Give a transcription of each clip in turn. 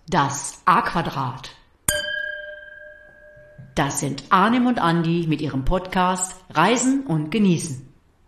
Das A-Quadrat. Das sind Arnim und Andi mit ihrem Podcast Reisen und Genießen.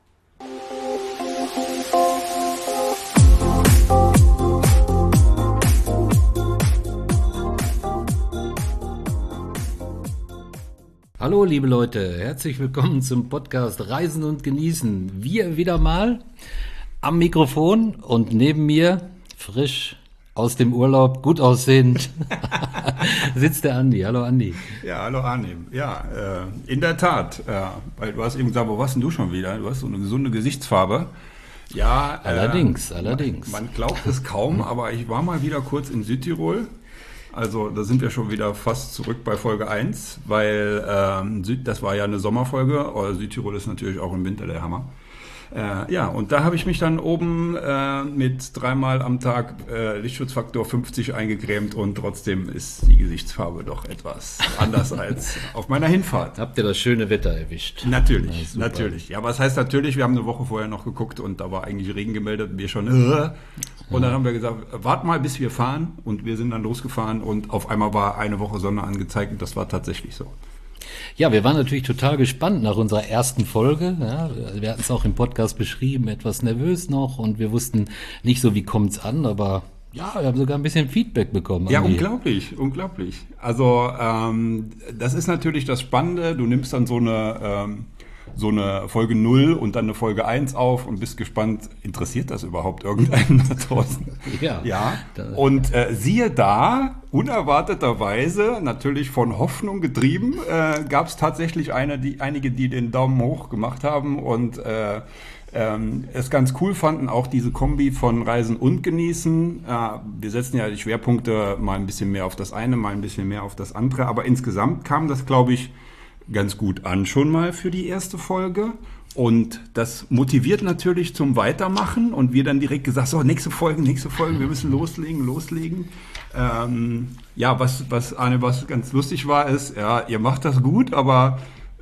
Hallo liebe Leute, herzlich willkommen zum Podcast Reisen und Genießen. Wir wieder mal am Mikrofon und neben mir, frisch aus dem Urlaub, gut aussehend, sitzt der Andi. Hallo Andi. Ja, hallo Arnim. Ja, in der Tat, weil du hast eben gesagt, wo warst denn du schon wieder? Du hast so eine gesunde Gesichtsfarbe. Ja, allerdings. Man glaubt es kaum, aber ich war mal wieder kurz in Südtirol. Also da sind wir schon wieder fast zurück bei Folge 1, weil das war ja eine Sommerfolge, aber Südtirol ist natürlich auch im Winter der Hammer. Ja, und da habe ich mich dann oben mit 3-mal am Tag Lichtschutzfaktor 50 eingecremt und trotzdem ist die Gesichtsfarbe doch etwas anders als auf meiner Hinfahrt. Habt ihr das schöne Wetter erwischt? Natürlich, natürlich. Ja, aber das heißt natürlich, wir haben eine Woche vorher noch geguckt und da war eigentlich Regen gemeldet und wir schon und dann haben wir gesagt, wart mal, bis wir fahren und wir sind dann losgefahren und auf einmal war eine Woche Sonne angezeigt und das war tatsächlich so. Ja, wir waren natürlich total gespannt nach unserer ersten Folge. Ja, wir hatten es auch im Podcast beschrieben, etwas nervös noch und wir wussten nicht so, wie kommt's an, aber ja, wir haben sogar ein bisschen Feedback bekommen. Ja, unglaublich. Also das ist natürlich das Spannende. Du nimmst dann so eine Folge 0 und dann eine Folge 1 auf und bist gespannt, interessiert das überhaupt irgendeinen da draußen? Ja. Und siehe da, unerwarteterweise, natürlich von Hoffnung getrieben, gab es tatsächlich einige, die den Daumen hoch gemacht haben und es ganz cool fanden, auch diese Kombi von Reisen und Genießen. Wir setzen ja die Schwerpunkte mal ein bisschen mehr auf das eine, mal ein bisschen mehr auf das andere, aber insgesamt kam das, glaube ich, ganz gut an schon mal für die erste Folge und das motiviert natürlich zum Weitermachen und wir dann direkt gesagt, so nächste Folge, wir müssen loslegen. Ja, was ganz lustig war, ist, ja, ihr macht das gut, aber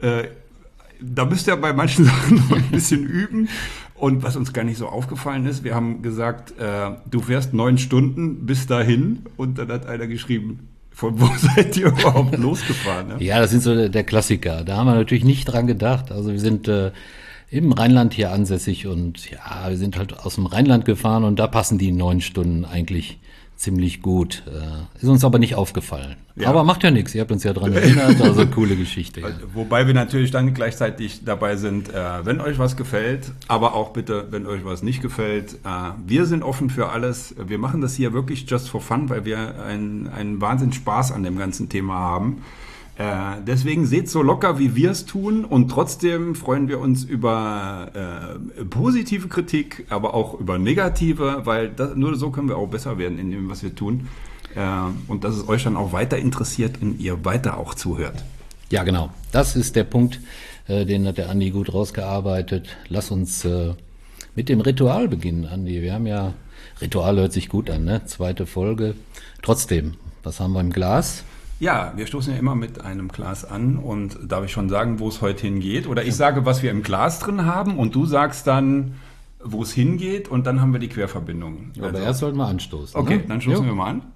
da müsst ihr bei manchen Sachen noch ein bisschen üben. Und was uns gar nicht so aufgefallen ist, wir haben gesagt, du fährst 9 Stunden bis dahin und dann hat einer geschrieben, von wo seid ihr überhaupt losgefahren? Ne? Ja, das sind so der Klassiker. Da haben wir natürlich nicht dran gedacht. Also wir sind im Rheinland hier ansässig und ja, wir sind halt aus dem Rheinland gefahren und da passen die 9 Stunden eigentlich ziemlich gut. Ist uns aber nicht aufgefallen. Ja. Aber macht ja nichts, ihr habt uns ja dran erinnert, also coole Geschichte. Ja. Wobei wir natürlich dann gleichzeitig dabei sind, wenn euch was gefällt, aber auch bitte, wenn euch was nicht gefällt. Wir sind offen für alles. Wir machen das hier wirklich just for fun, weil wir einen Wahnsinn Spaß an dem ganzen Thema haben. Deswegen seht so locker, wie wir es tun und trotzdem freuen wir uns über positive Kritik, aber auch über negative, weil nur so können wir auch besser werden in dem, was wir tun und dass es euch dann auch weiter interessiert und ihr weiter auch zuhört. Ja, genau. Das ist der Punkt, den hat der Andi gut rausgearbeitet. Lass uns mit dem Ritual beginnen, Andi. Wir haben ja, Ritual hört sich gut an, ne? 2. Folge. Trotzdem, was haben wir im Glas? Ja, wir stoßen ja immer mit einem Glas an und darf ich schon sagen, wo es heute hingeht? Oder ich sage, was wir im Glas drin haben und du sagst dann, wo es hingeht und dann haben wir die Querverbindung. Aber erst sollten wir anstoßen. Okay, ne? Dann stoßen wir mal an.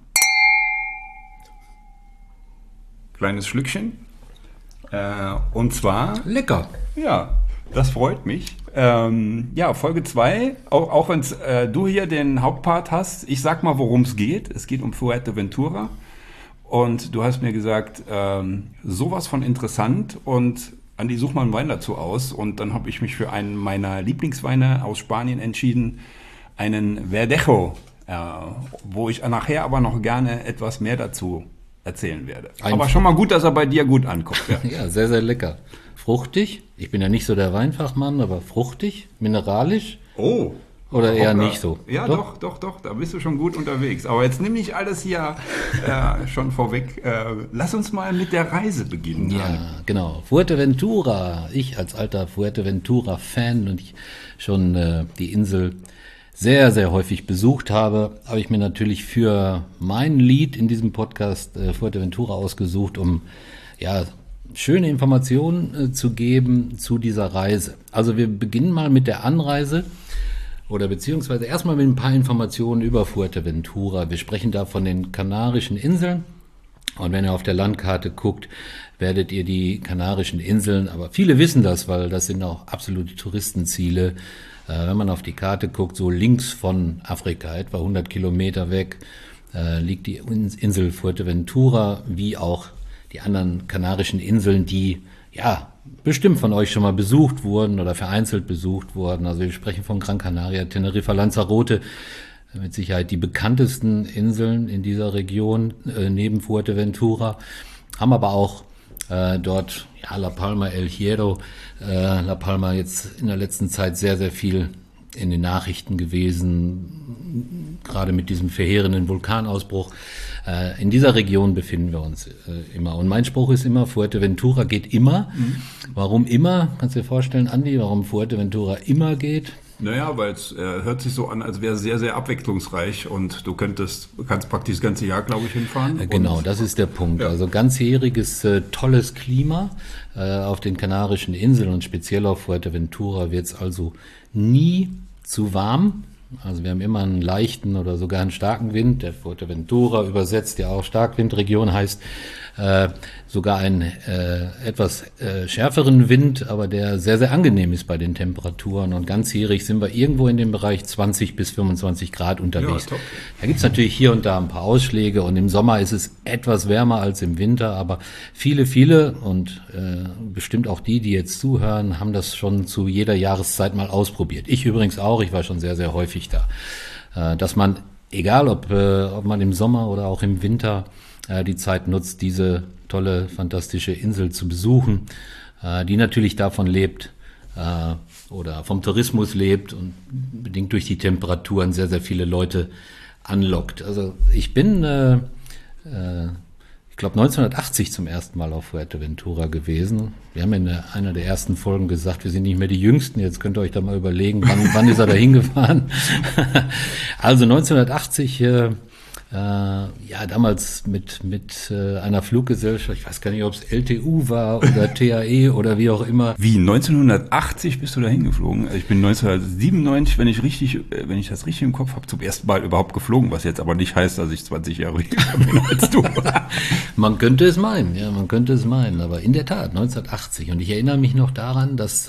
Kleines Schlückchen. Und zwar... Lecker. Ja, das freut mich. Ja, Folge 2, auch wenn du hier den Hauptpart hast, ich sag mal, worum es geht. Es geht um Fuerteventura. Und du hast mir gesagt, sowas von interessant und Andi, such mal einen Wein dazu aus. Und dann habe ich mich für einen meiner Lieblingsweine aus Spanien entschieden, einen Verdejo, wo ich nachher aber noch gerne etwas mehr dazu erzählen werde. Aber schon mal gut, dass er bei dir gut ankommt. Ja, ja, sehr, sehr lecker. Fruchtig, ich bin ja nicht so der Weinfachmann, aber fruchtig, mineralisch. Oh. Oder eher nicht so? Ja, doch, da bist du schon gut unterwegs. Aber jetzt nehme ich alles hier schon vorweg. Lass uns mal mit der Reise beginnen. Ja, genau. Fuerteventura. Ich als alter Fuerteventura-Fan und ich schon die Insel sehr, sehr häufig besucht habe ich mir natürlich für mein Lied in diesem Podcast Fuerteventura ausgesucht, um ja schöne Informationen zu geben zu dieser Reise. Also wir beginnen mal mit der Anreise. oder beziehungsweise erstmal mit ein paar Informationen über Fuerteventura. Wir sprechen da von den Kanarischen Inseln. Und wenn ihr auf der Landkarte guckt, werdet ihr die Kanarischen Inseln, aber viele wissen das, weil das sind auch absolute Touristenziele. Wenn man auf die Karte guckt, so links von Afrika, etwa 100 Kilometer weg, liegt die Insel Fuerteventura, wie auch die anderen Kanarischen Inseln, die ja bestimmt von euch schon mal besucht wurden oder vereinzelt besucht wurden. Also wir sprechen von Gran Canaria, Teneriffa, Lanzarote, mit Sicherheit die bekanntesten Inseln in dieser Region neben Fuerteventura, haben aber auch dort La Palma, El Hierro, La Palma jetzt in der letzten Zeit sehr, sehr viel in den Nachrichten gewesen, gerade mit diesem verheerenden Vulkanausbruch. In dieser Region befinden wir uns immer. Und mein Spruch ist immer, Fuerteventura geht immer. Warum immer? Kannst du dir vorstellen, Andi, warum Fuerteventura immer geht? Naja, weil es hört sich so an, als wäre es sehr, sehr abwechslungsreich und du kannst praktisch das ganze Jahr, glaube ich, hinfahren. Genau, das ist der Punkt. Ja. Also ganzjähriges, tolles Klima auf den Kanarischen Inseln und speziell auf Fuerteventura wird es also nie zu warm. Also wir haben immer einen leichten oder sogar einen starken Wind. Der Fuerteventura übersetzt ja auch Starkwindregion heißt sogar einen etwas schärferen Wind, aber der sehr, sehr angenehm ist bei den Temperaturen. Und ganzjährig sind wir irgendwo in dem Bereich 20 bis 25 Grad unterwegs. Ja, da gibt's natürlich hier und da ein paar Ausschläge und im Sommer ist es etwas wärmer als im Winter, aber viele und bestimmt auch die jetzt zuhören, haben das schon zu jeder Jahreszeit mal ausprobiert. Ich übrigens auch, ich war schon sehr, sehr häufig da. Dass man, egal ob man im Sommer oder auch im Winter die Zeit nutzt, diese tolle, fantastische Insel zu besuchen, die natürlich davon lebt oder vom Tourismus lebt und bedingt durch die Temperaturen sehr, sehr viele Leute anlockt. Also ich bin, ich glaube 1980 zum ersten Mal auf Fuerteventura gewesen. Wir haben in einer der ersten Folgen gesagt, wir sind nicht mehr die Jüngsten. Jetzt könnt ihr euch da mal überlegen, wann ist er da hingefahren? Also 1980, damals mit einer Fluggesellschaft, ich weiß gar nicht, ob es LTU war oder TAE oder wie auch immer. Wie, 1980 bist du da hingeflogen? Ich bin 1997, wenn ich das richtig im Kopf habe, zum ersten Mal überhaupt geflogen, was jetzt aber nicht heißt, dass ich 20 Jahre jünger bin als du. Man könnte es meinen, aber in der Tat, 1980. Und ich erinnere mich noch daran, dass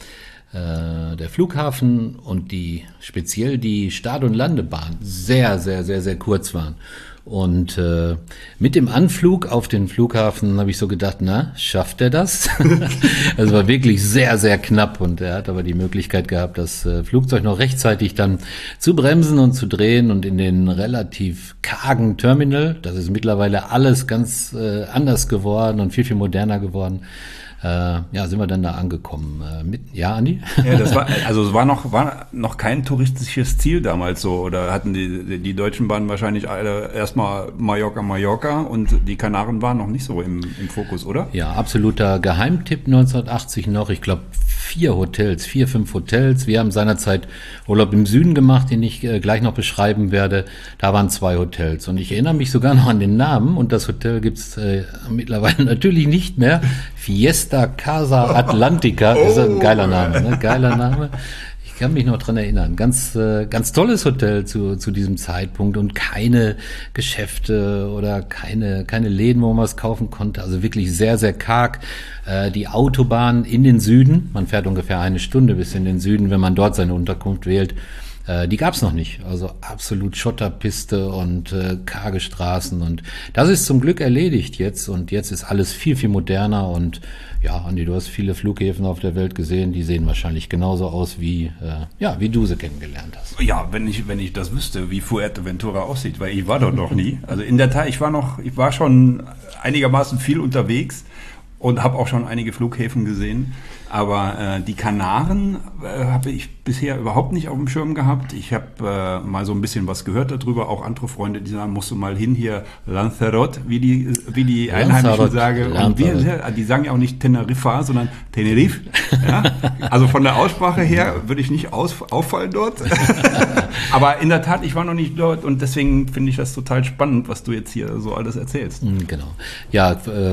der Flughafen und speziell die Start- und Landebahn sehr, sehr, sehr, sehr kurz waren. Und mit dem Anflug auf den Flughafen habe ich so gedacht, na, schafft er das? Es war wirklich sehr, sehr knapp und er hat aber die Möglichkeit gehabt, das Flugzeug noch rechtzeitig dann zu bremsen und zu drehen und in den relativ kargen Terminal, das ist mittlerweile alles ganz anders geworden und viel, viel moderner geworden, sind wir dann da angekommen. Ja, Andi? Ja, es war noch kein touristisches Ziel damals so, oder hatten die Deutschen Bahnen wahrscheinlich alle erstmal Mallorca und die Kanaren waren noch nicht so im Fokus, oder? Ja, absoluter Geheimtipp 1980 noch. Ich glaube 5 Hotels. Wir haben seinerzeit Urlaub im Süden gemacht, den ich gleich noch beschreiben werde. Da waren 2 Hotels und ich erinnere mich sogar noch an den Namen und das Hotel gibt's mittlerweile natürlich nicht mehr. Fiesta Casa Atlantica, ist ein geiler Name, ne? Geiler Name. Ich kann mich noch dran erinnern. Ganz tolles Hotel zu diesem Zeitpunkt und keine Geschäfte oder keine Läden, wo man was kaufen konnte. Also wirklich sehr, sehr karg. Die Autobahn in den Süden, man fährt ungefähr 1 Stunde bis in den Süden, wenn man dort seine Unterkunft wählt. Die gab's noch nicht. Also absolut Schotterpiste und karge Straßen. Und das ist zum Glück erledigt jetzt. Und jetzt ist alles viel, viel moderner. Und ja, Andi, du hast viele Flughäfen auf der Welt gesehen. Die sehen wahrscheinlich genauso aus, wie du sie kennengelernt hast. Ja, wenn ich das wüsste, wie Fuerteventura aussieht, weil ich war dort noch nie. Also in der Tat, ich war schon einigermaßen viel unterwegs und habe auch schon einige Flughäfen gesehen. Aber die Kanaren habe ich bisher überhaupt nicht auf dem Schirm gehabt. Ich habe mal so ein bisschen was gehört darüber. Auch andere Freunde, die sagen, musst du mal hin hier, Lanzarote, wie die Einheimischen sagen. Und die sagen ja auch nicht Teneriffa, sondern Tenerife. Ja? Also von der Aussprache her würde ich nicht auffallen dort. Aber in der Tat, ich war noch nicht dort und deswegen finde ich das total spannend, was du jetzt hier so alles erzählst. Genau. Ja,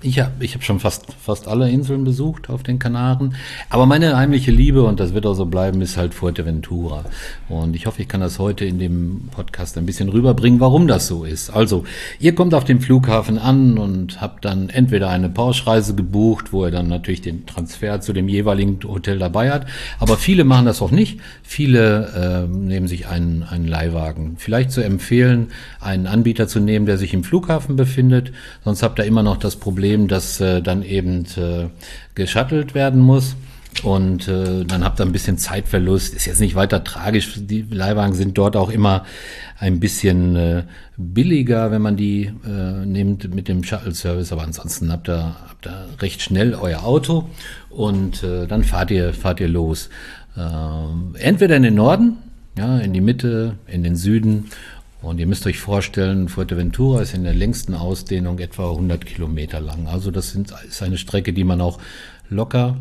Ich hab schon fast alle Inseln besucht auf den Kanaren. Aber meine heimliche Liebe, und das wird auch so bleiben, ist halt Fuerteventura. Und ich hoffe, ich kann das heute in dem Podcast ein bisschen rüberbringen, warum das so ist. Also, ihr kommt auf dem Flughafen an und habt dann entweder eine Pauschreise gebucht, wo ihr dann natürlich den Transfer zu dem jeweiligen Hotel dabei hat. Aber viele machen das auch nicht. Viele nehmen sich einen Leihwagen. Vielleicht zu empfehlen, einen Anbieter zu nehmen, der sich im Flughafen befindet. Sonst habt ihr immer noch das Problem, dass dann eben geshuttelt werden muss. Und dann habt ihr ein bisschen Zeitverlust. Ist jetzt nicht weiter tragisch. Die Leihwagen sind dort auch immer ein bisschen billiger, wenn man die nimmt mit dem Shuttle-Service. Aber ansonsten habt ihr recht schnell euer Auto und dann fahrt ihr los. Entweder in den Norden, ja, in die Mitte, in den Süden. Und ihr müsst euch vorstellen, Fuerteventura ist in der längsten Ausdehnung etwa 100 Kilometer lang. Also das ist eine Strecke, die man auch locker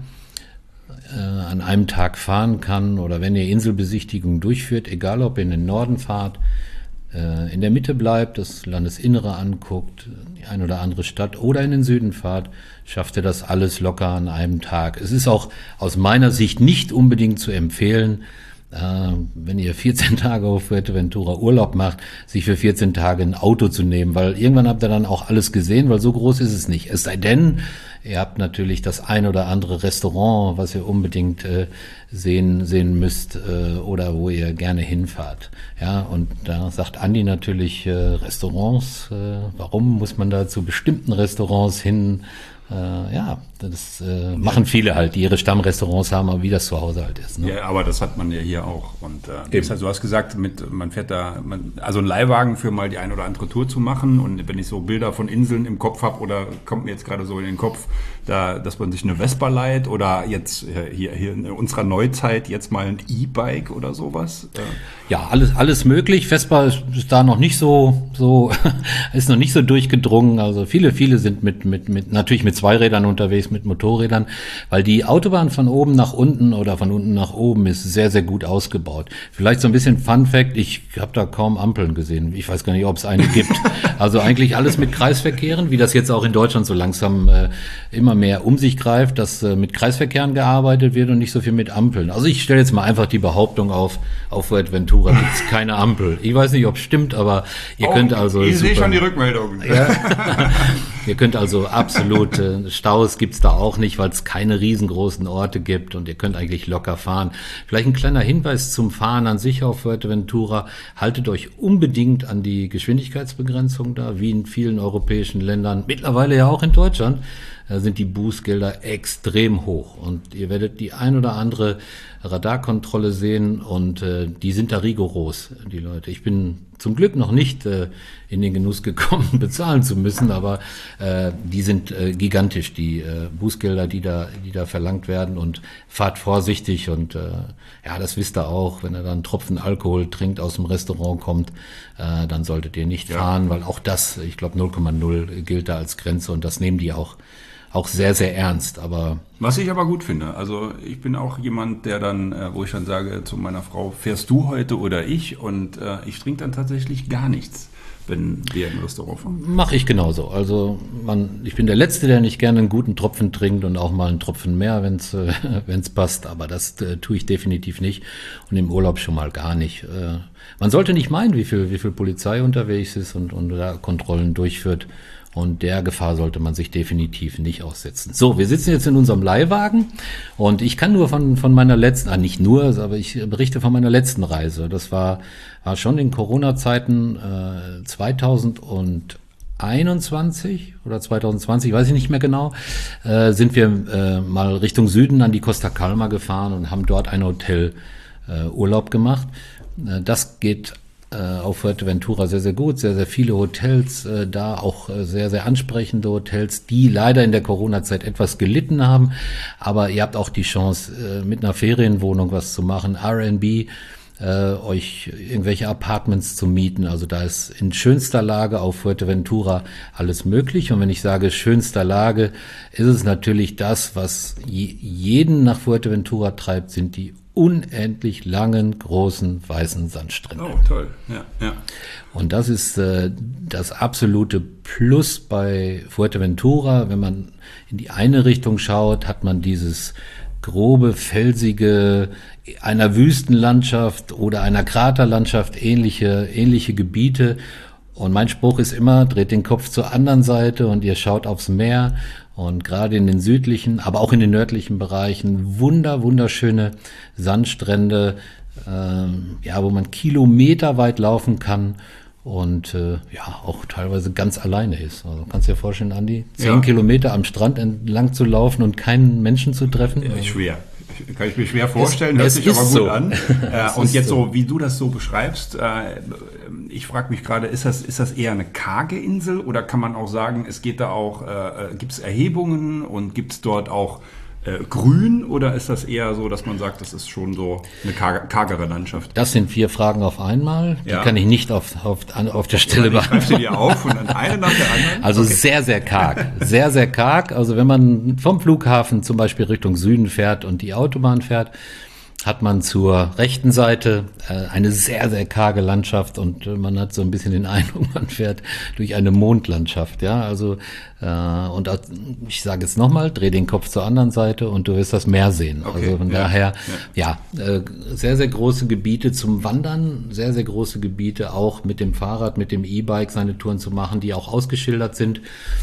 an einem Tag fahren kann. Oder wenn ihr Inselbesichtigungen durchführt, egal ob ihr in den Norden fahrt, in der Mitte bleibt, das Landesinnere anguckt, die ein oder andere Stadt oder in den Süden fahrt, schafft ihr das alles locker an einem Tag. Es ist auch aus meiner Sicht nicht unbedingt zu empfehlen, wenn ihr 14 Tage auf Fuerteventura Urlaub macht, sich für 14 Tage ein Auto zu nehmen, weil irgendwann habt ihr dann auch alles gesehen, weil so groß ist es nicht. Es sei denn, ihr habt natürlich das ein oder andere Restaurant, was ihr unbedingt sehen müsst oder wo ihr gerne hinfahrt. Ja, und da sagt Andi natürlich Restaurants. Warum muss man da zu bestimmten Restaurants hin? Ja, das machen viele halt, die ihre Stammrestaurants haben, aber wie das zu Hause halt ist. Ne? Ja, aber das hat man ja hier auch. Und deshalb, du hast gesagt, man fährt also ein Leihwagen für mal die eine oder andere Tour zu machen. Und wenn ich so Bilder von Inseln im Kopf habe, oder kommt mir jetzt gerade so in den Kopf, dass man sich eine Vespa leiht oder jetzt hier in unserer Neuzeit jetzt mal ein E-Bike oder sowas. Ja, alles möglich. Vespa ist da noch nicht so ist noch nicht so durchgedrungen. Also viele sind natürlich mit Zweirädern unterwegs, mit Motorrädern, weil die Autobahn von oben nach unten oder von unten nach oben ist sehr, sehr gut ausgebaut. Vielleicht so ein bisschen Fun Fact, ich habe da kaum Ampeln gesehen. Ich weiß gar nicht, ob es eine gibt. Also eigentlich alles mit Kreisverkehren, wie das jetzt auch in Deutschland so langsam immer mehr um sich greift, dass mit Kreisverkehren gearbeitet wird und nicht so viel mit Ampeln. Also ich stelle jetzt mal einfach die Behauptung auf Fuerteventura gibt es keine Ampel. Ich weiß nicht, ob es stimmt, aber ihr könnt also... Ich sehe schon die Rückmeldung. Ja. Ihr könnt also absolut, Staus gibt's da auch nicht, weil es keine riesengroßen Orte gibt und ihr könnt eigentlich locker fahren. Vielleicht ein kleiner Hinweis zum Fahren an sich auf Fuerteventura. Haltet euch unbedingt an die Geschwindigkeitsbegrenzung da, wie in vielen europäischen Ländern, mittlerweile ja auch in Deutschland, sind die Bußgelder extrem hoch. Und ihr werdet die ein oder andere Radarkontrolle sehen und die sind da rigoros, die Leute. Ich bin zum Glück noch nicht in den Genuss gekommen, bezahlen zu müssen, aber die sind gigantisch, die Bußgelder, die da verlangt werden, und fahrt vorsichtig und ja, das wisst ihr auch, wenn ihr dann einen Tropfen Alkohol trinkt, aus dem Restaurant kommt, dann solltet ihr nicht fahren, weil auch das, ich glaube 0,0 gilt da als Grenze und das nehmen die auch sehr, sehr ernst. Aber was ich aber gut finde, also ich bin auch jemand, der dann, wo ich dann sage zu meiner Frau, fährst du heute oder ich? Und ich trinke dann tatsächlich gar nichts, wenn wir im Restaurant fahren. Mache ich genauso. Also ich bin der Letzte, der nicht gerne einen guten Tropfen trinkt und auch mal einen Tropfen mehr, wenn's passt. Aber das tue ich definitiv nicht und im Urlaub schon mal gar nicht. Man sollte nicht meinen, wie viel Polizei unterwegs ist und da Kontrollen durchführt. Und der Gefahr sollte man sich definitiv nicht aussetzen. So, wir sitzen jetzt in unserem Leihwagen und ich kann nur von meiner letzten, nicht nur, aber ich berichte von meiner letzten Reise. Das war schon in Corona-Zeiten 2021 oder 2020, weiß ich nicht mehr genau, sind wir mal Richtung Süden an die Costa Calma gefahren und haben dort ein Hotel Urlaub gemacht. Das geht auf Fuerteventura sehr, sehr gut, sehr, sehr viele Hotels da, auch sehr, sehr ansprechende Hotels, die leider in der Corona-Zeit etwas gelitten haben, aber ihr habt auch die Chance, mit einer Ferienwohnung was zu machen, Airbnb, euch irgendwelche Apartments zu mieten. Also da ist in schönster Lage auf Fuerteventura alles möglich. Und wenn ich sage schönster Lage, ist es natürlich das, was jeden nach Fuerteventura treibt, sind die unendlich langen, großen, weißen Sandstränden. Oh, toll. Ja, ja. Und das ist das absolute Plus bei Fuerteventura. Wenn man in die eine Richtung schaut, hat man dieses grobe, felsige, einer Wüstenlandschaft oder einer Kraterlandschaft ähnliche Gebiete. Und mein Spruch ist immer, dreht den Kopf zur anderen Seite und ihr schaut aufs Meer. Und gerade in den südlichen, aber auch in den nördlichen Bereichen wunderschöne Sandstrände, wo man kilometerweit laufen kann und auch teilweise ganz alleine ist. Also kannst du dir vorstellen, Andi, 10 Kilometer am Strand entlang zu laufen und keinen Menschen zu treffen? Schwer. Kann ich mir schwer vorstellen, hört sich aber gut so an. Und jetzt so, wie du das so beschreibst, ich frage mich gerade, ist das eher eine karge Insel oder kann man auch sagen, es geht da auch, gibt es Erhebungen und gibt es dort auch Grün oder ist das eher so, dass man sagt, das ist schon so eine kargere Landschaft? Das sind 4 Fragen auf einmal. Die kann ich nicht auf der Stelle beantworten. Ich greife sie dir auf und dann eine nach der anderen. Also sehr, sehr karg. Sehr, sehr karg. Also wenn man vom Flughafen zum Beispiel Richtung Süden fährt und die Autobahn fährt, hat man zur rechten Seite eine sehr, sehr karge Landschaft und man hat so ein bisschen den Eindruck, man fährt durch eine Mondlandschaft, ja, also und ich sage jetzt nochmal, dreh den Kopf zur anderen Seite und du wirst das Meer sehen. Okay, also von daher, sehr, sehr große Gebiete zum Wandern, sehr, sehr große Gebiete auch mit dem Fahrrad, mit dem E-Bike seine Touren zu machen, die auch ausgeschildert sind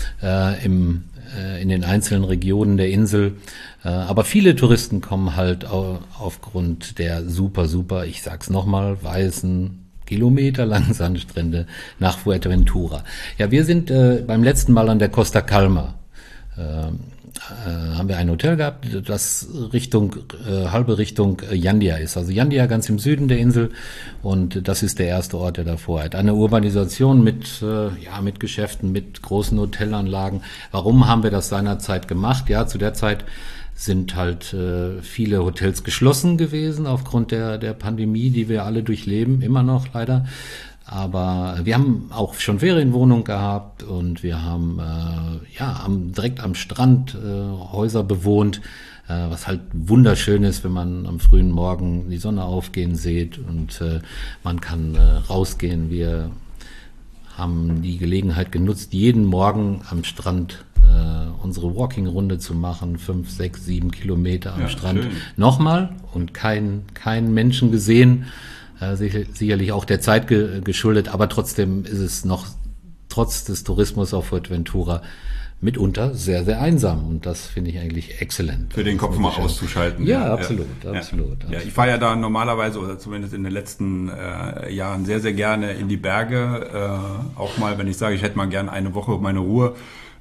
in den einzelnen Regionen der Insel. Aber viele Touristen kommen halt aufgrund der super, ich sag's nochmal, weißen, kilometerlangen Sandstrände nach Fuerteventura. Ja, wir sind beim letzten Mal an der Costa Calma. Haben wir ein Hotel gehabt, das halbe Richtung Jandia ist. Also Jandia ganz im Süden der Insel und das ist der erste Ort, der davor hat. Eine Urbanisation mit Geschäften, mit großen Hotelanlagen. Warum haben wir das seinerzeit gemacht? Ja, zu der Zeit sind halt viele Hotels geschlossen gewesen aufgrund der Pandemie, die wir alle durchleben, immer noch leider. Aber wir haben auch schon Ferienwohnungen gehabt und wir haben direkt am Strand Häuser bewohnt, was halt wunderschön ist, wenn man am frühen Morgen die Sonne aufgehen sieht und man kann rausgehen. Wir haben die Gelegenheit genutzt, jeden Morgen am Strand unsere Walking-Runde zu machen, 5, 6, 7 Kilometer am Strand. Schön. Nochmal und keinen Menschen gesehen. Sicherlich auch der Zeit geschuldet, aber trotzdem ist es noch trotz des Tourismus auf Fuerteventura mitunter sehr, sehr einsam und das finde ich eigentlich exzellent. Für den Kopf mal auszuschalten. Ja, absolut. Ja, ich fahre ja da normalerweise oder zumindest in den letzten Jahren sehr, sehr gerne in die Berge. Auch mal, wenn ich sage, ich hätte mal gerne eine Woche meine Ruhe.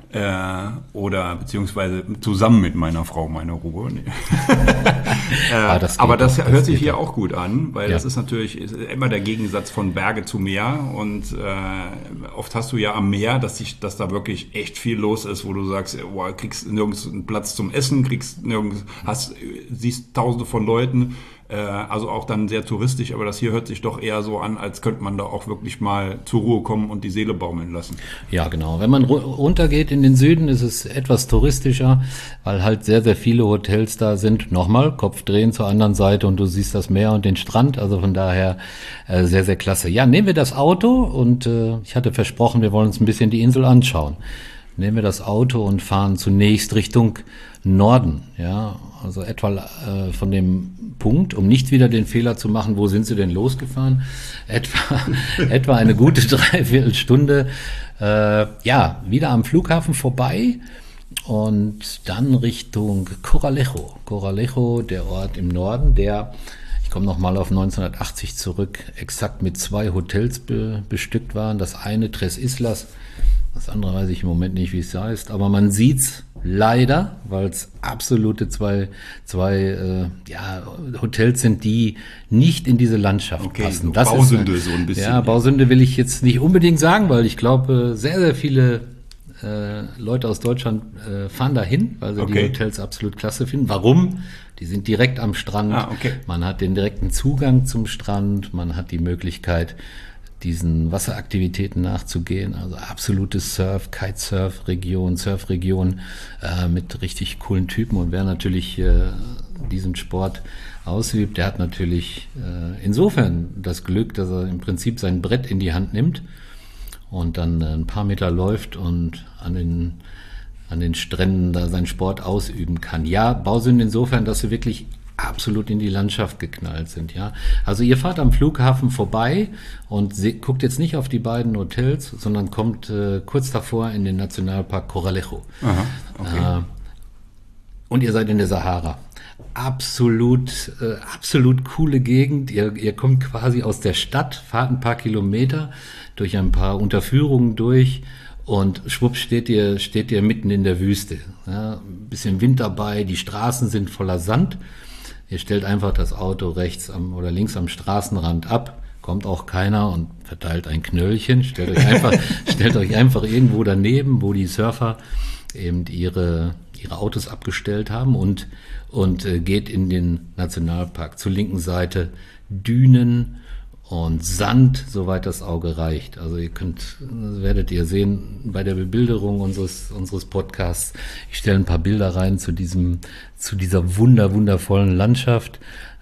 Oder beziehungsweise zusammen mit meiner Frau meine Ruhe. Nee. Aber das hört sich hier auch gut an, weil das ist natürlich immer der Gegensatz von Berge zu Meer und oft hast du ja am Meer, dass da wirklich echt viel los ist, wo du sagst, kriegst nirgends einen Platz zum Essen, siehst Tausende von Leuten, also auch dann sehr touristisch, aber das hier hört sich doch eher so an, als könnte man da auch wirklich mal zur Ruhe kommen und die Seele baumeln lassen. Ja, genau. Wenn man runtergeht in den Süden, ist es etwas touristischer, weil halt sehr, sehr viele Hotels da sind. Nochmal, Kopf drehen zur anderen Seite und du siehst das Meer und den Strand, also von daher sehr, sehr klasse. Ja, nehmen wir das Auto und ich hatte versprochen, wir wollen uns ein bisschen die Insel anschauen. Nehmen wir das Auto und fahren zunächst Richtung Norden, ja, also etwa von dem Punkt, um nicht wieder den Fehler zu machen, wo sind Sie denn losgefahren? Etwa eine gute Dreiviertelstunde, wieder am Flughafen vorbei und dann Richtung Corralejo. Corralejo, der Ort im Norden, ich komme nochmal auf 1980 zurück, exakt mit 2 Hotels bestückt waren. Das eine Tres Islas, das andere weiß ich im Moment nicht, wie es heißt, aber man sieht's leider, weil es absolute zwei Hotels sind, die nicht in diese Landschaft passen. So das Bausünde ist, so ein bisschen. Ja, Bausünde will ich jetzt nicht unbedingt sagen, weil ich glaube, sehr, sehr viele Leute aus Deutschland fahren dahin, weil sie die Hotels absolut klasse finden. Warum? Die sind direkt am Strand. Man hat den direkten Zugang zum Strand, man hat die Möglichkeit, diesen Wasseraktivitäten nachzugehen, also absolute Kitesurf-Region mit richtig coolen Typen und wer natürlich diesen Sport ausübt, der hat natürlich insofern das Glück, dass er im Prinzip sein Brett in die Hand nimmt und dann ein paar Meter läuft und an den Stränden da seinen Sport ausüben kann. Ja, Bausünden insofern, dass sie wirklich absolut in die Landschaft geknallt sind, ja. Also ihr fahrt am Flughafen vorbei und guckt jetzt nicht auf die beiden Hotels, sondern kommt kurz davor in den Nationalpark Corralejo. Aha, okay. Und ihr seid in der Sahara. Absolut coole Gegend. Ihr kommt quasi aus der Stadt, fahrt ein paar Kilometer durch ein paar Unterführungen durch und schwupp steht ihr mitten in der Wüste. Ja, ein bisschen Wind dabei, die Straßen sind voller Sand. Ihr stellt einfach das Auto rechts oder links am Straßenrand ab, kommt auch keiner und verteilt ein Knöllchen. Stellt euch einfach irgendwo daneben, wo die Surfer eben ihre Autos abgestellt haben und geht in den Nationalpark. Zur linken Seite Dünen und Sand, soweit das Auge reicht. Also werdet ihr sehen bei der Bebilderung unseres Podcasts. Ich stelle ein paar Bilder rein zu dieser wundervollen Landschaft.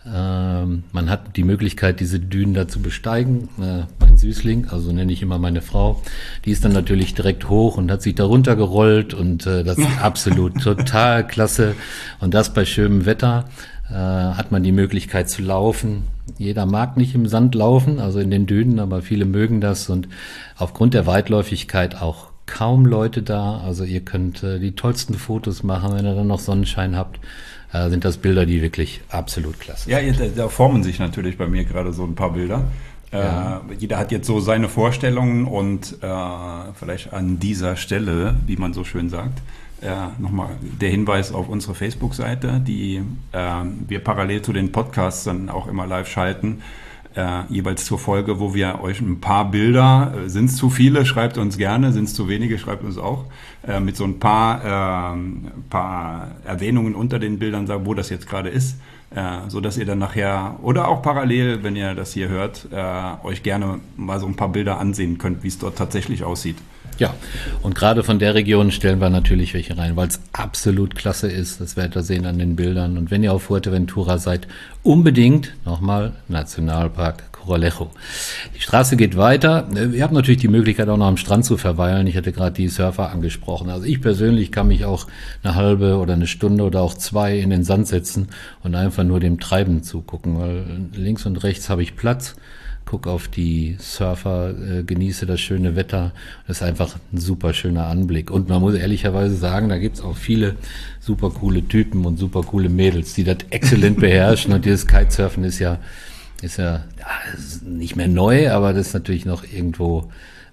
Man hat die Möglichkeit, diese Dünen da zu besteigen. Mein Süßling, also nenne ich immer meine Frau, die ist dann natürlich direkt hoch und hat sich da runtergerollt und das ist absolut total klasse. Und das bei schönem Wetter. Hat man die Möglichkeit zu laufen. Jeder mag nicht im Sand laufen, also in den Dünen, aber viele mögen das und aufgrund der Weitläufigkeit auch kaum Leute da. Also ihr könnt die tollsten Fotos machen, wenn ihr dann noch Sonnenschein habt. Sind das Bilder, die wirklich absolut klasse sind. Ja, da formen sich natürlich bei mir gerade so ein paar Bilder. Ja. Jeder hat jetzt so seine Vorstellungen und vielleicht an dieser Stelle, wie man so schön sagt, nochmal der Hinweis auf unsere Facebook-Seite, die wir parallel zu den Podcasts dann auch immer live schalten, jeweils zur Folge, wo wir euch ein paar Bilder, sind es zu viele, schreibt uns gerne, sind es zu wenige, schreibt uns auch, mit so ein paar Erwähnungen unter den Bildern sagen, wo das jetzt gerade ist, so dass ihr dann nachher oder auch parallel, wenn ihr das hier hört, euch gerne mal so ein paar Bilder ansehen könnt, wie es dort tatsächlich aussieht. Ja, und gerade von der Region stellen wir natürlich welche rein, weil es absolut klasse ist. Das werdet ihr sehen an den Bildern. Und wenn ihr auf Fuerteventura seid, unbedingt nochmal Nationalpark Corralejo. Die Straße geht weiter. Ihr habt natürlich die Möglichkeit, auch noch am Strand zu verweilen. Ich hatte gerade die Surfer angesprochen. Also ich persönlich kann mich auch eine halbe oder eine Stunde oder auch 2 in den Sand setzen und einfach nur dem Treiben zugucken, weil links und rechts habe ich Platz. Guck auf die Surfer, genieße das schöne Wetter. Das ist einfach ein super schöner Anblick. Und man muss ehrlicherweise sagen, da gibt's auch viele super coole Typen und super coole Mädels, die das exzellent beherrschen. Und dieses Kitesurfen ist ja ist nicht mehr neu, aber das ist natürlich noch irgendwo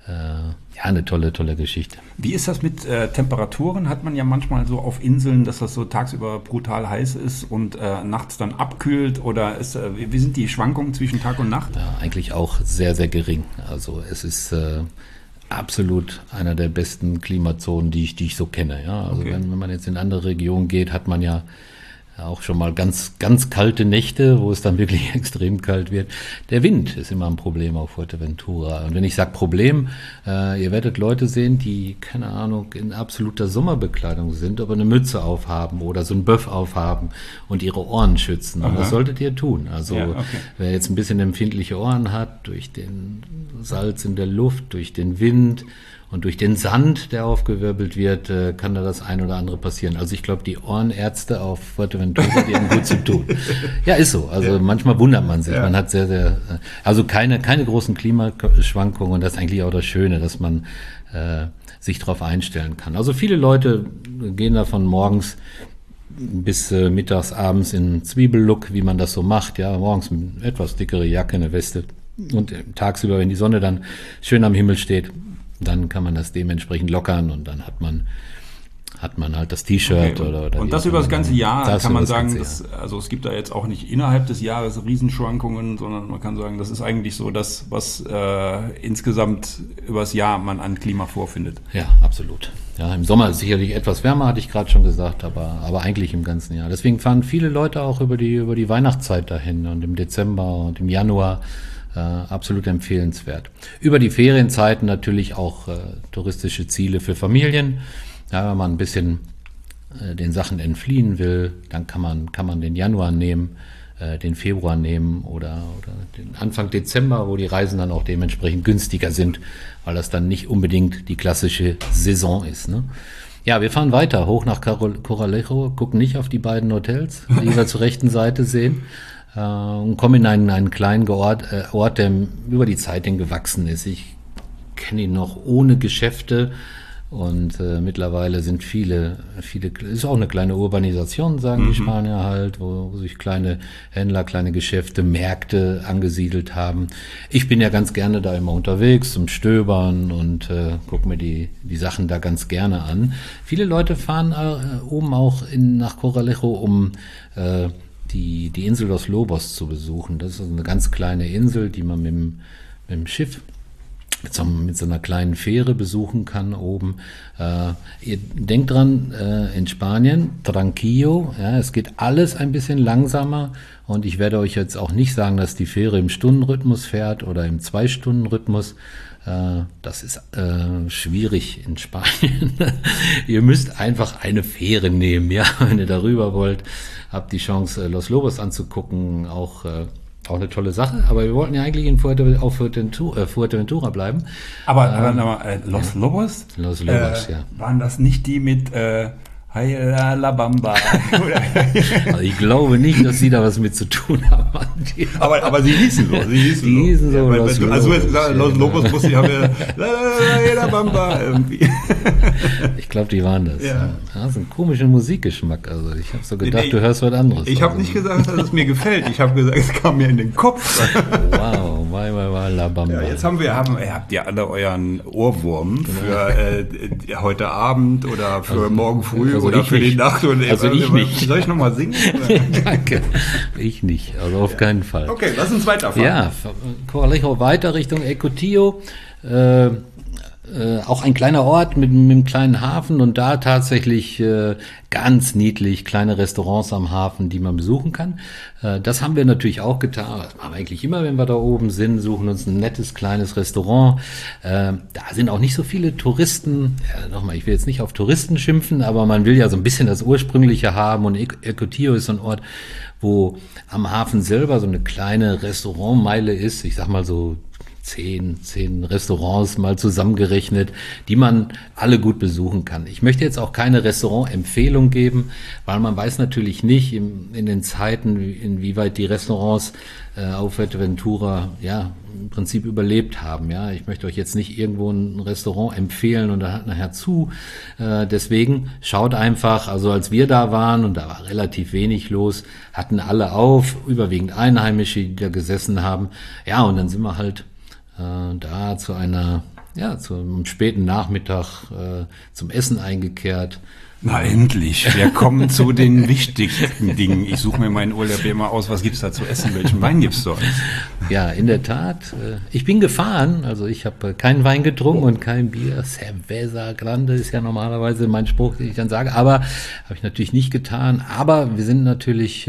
eine tolle Geschichte. Wie ist das mit Temperaturen? Hat man ja manchmal so auf Inseln, dass das so tagsüber brutal heiß ist und nachts dann abkühlt? Oder wie sind die Schwankungen zwischen Tag und Nacht? Ja, eigentlich auch sehr, sehr gering. Also es ist absolut einer der besten Klimazonen, die ich so kenne. Ja? Also wenn man jetzt in andere Regionen geht, hat man ja auch schon mal ganz, ganz kalte Nächte, wo es dann wirklich extrem kalt wird. Der Wind ist immer ein Problem auf Fuerteventura. Und wenn ich sage Problem, ihr werdet Leute sehen, die, keine Ahnung, in absoluter Sommerbekleidung sind, aber eine Mütze aufhaben oder so ein Böff aufhaben und ihre Ohren schützen. Und das solltet ihr tun. Also wer jetzt ein bisschen empfindliche Ohren hat, durch den Salz in der Luft, durch den Wind und durch den Sand, der aufgewirbelt wird, kann da das ein oder andere passieren. Also ich glaube, die Ohrenärzte auf Fuerteventura, die haben gut zu tun. Ja, ist so. Also manchmal wundert man sich. Ja. Man hat also keine großen Klimaschwankungen und das ist eigentlich auch das Schöne, dass man sich darauf einstellen kann. Also viele Leute gehen davon morgens bis mittags, abends in Zwiebellook, wie man das so macht. Ja, morgens eine etwas dickere Jacke, eine Weste und tagsüber, wenn die Sonne dann schön am Himmel steht, dann kann man das dementsprechend lockern und dann hat man halt das T-Shirt oder und das über das ganze Jahr kann man sagen, also es gibt da jetzt auch nicht innerhalb des Jahres Riesenschwankungen, sondern man kann sagen, das ist eigentlich so das, was insgesamt übers Jahr man an Klima vorfindet. Ja, absolut. Ja, im Sommer ist sicherlich etwas wärmer, hatte ich gerade schon gesagt, aber eigentlich im ganzen Jahr. Deswegen fahren viele Leute auch über die Weihnachtszeit dahin und im Dezember und im Januar. Absolut empfehlenswert. Über die Ferienzeiten natürlich auch touristische Ziele für Familien. Ja, wenn man ein bisschen den Sachen entfliehen will, dann kann man den Januar nehmen, den Februar nehmen oder den Anfang Dezember, wo die Reisen dann auch dementsprechend günstiger sind, weil das dann nicht unbedingt die klassische Saison ist. Ne? Ja, wir fahren weiter, hoch nach Corralejo, gucken nicht auf die beiden Hotels, die wir zur rechten Seite sehen, und kommen in einen kleinen Ort, der über die Zeit hin gewachsen ist. Ich kenne ihn noch ohne Geschäfte. Und mittlerweile sind viele, ist auch eine kleine Urbanisation, sagen die Spanier halt, wo sich kleine Händler, kleine Geschäfte, Märkte angesiedelt haben. Ich bin ja ganz gerne da immer unterwegs zum Stöbern und gucke mir die Sachen da ganz gerne an. Viele Leute fahren oben auch nach Corralejo, um die Insel Los Lobos zu besuchen. Das ist eine ganz kleine Insel, die man mit dem Schiff mit so einer kleinen Fähre besuchen kann oben. Ihr denkt dran, in Spanien, tranquillo, ja, es geht alles ein bisschen langsamer und ich werde euch jetzt auch nicht sagen, dass die Fähre im Stundenrhythmus fährt oder im 2-Stunden-Rhythmus. Das ist schwierig in Spanien. Ihr müsst einfach eine Fähre nehmen, ja, wenn ihr darüber wollt. Habt die Chance, Los Lobos anzugucken, auch eine tolle Sache, aber wir wollten ja eigentlich auf Fuerteventura bleiben. Aber Los Lobos? Los Lobos, ja. Waren das nicht die mit Hayla la Bamba? Also ich glaube nicht, dass sie da was mit zu tun haben. aber sie hießen so. Die hießen so. Ja, Los Lobos. Also Los Lobos muss ich haben la Bamba irgendwie. Ich glaube, die waren das. Ja. Das ist ein komischer Musikgeschmack. Also ich habe so gedacht, du hörst was anderes. Ich habe nicht gesagt, dass es mir gefällt. Ich habe gesagt, es kam mir in den Kopf. Wow, la Bamba. Ja, jetzt habt ihr alle euren Ohrwurm für heute Abend oder für morgen früh oder für die Nacht. Also ich nicht. Soll ich nochmal singen? Danke. Ich nicht, also auf keinen Fall. Okay, lass uns weiterfahren. Ja, Corralejo weiter Richtung Ecotillo. Auch ein kleiner Ort mit einem kleinen Hafen und da tatsächlich ganz niedlich kleine Restaurants am Hafen, die man besuchen kann. Das haben wir natürlich auch getan. Das machen wir eigentlich immer, wenn wir da oben sind, suchen uns ein nettes kleines Restaurant. Da sind auch nicht so viele Touristen. Ja, nochmal, ich will jetzt nicht auf Touristen schimpfen, aber man will ja so ein bisschen das Ursprüngliche haben und Ecotillo ist so ein Ort, wo am Hafen selber so eine kleine Restaurantmeile ist. Ich sag mal so 10 Restaurants mal zusammengerechnet, die man alle gut besuchen kann. Ich möchte jetzt auch keine Restaurantempfehlung geben, weil man weiß natürlich nicht in den Zeiten, inwieweit die Restaurants auf Fuerteventura ja im Prinzip überlebt haben. Ja, ich möchte euch jetzt nicht irgendwo ein Restaurant empfehlen und da hat nachher zu. Deswegen schaut einfach, also als wir da waren und da war relativ wenig los, hatten alle auf, überwiegend Einheimische, die da gesessen haben. Ja, und dann sind wir halt da zum späten Nachmittag zum Essen eingekehrt. Na endlich, wir kommen zu den wichtigsten Dingen. Ich suche mir meinen Urlaub immer aus, was gibt's da zu essen, welchen Wein gibt's dort? Ja, in der Tat. Ich bin gefahren, also ich habe keinen Wein getrunken und kein Bier. Cerveza Grande ist ja normalerweise mein Spruch, den ich dann sage, aber habe ich natürlich nicht getan. Aber wir sind natürlich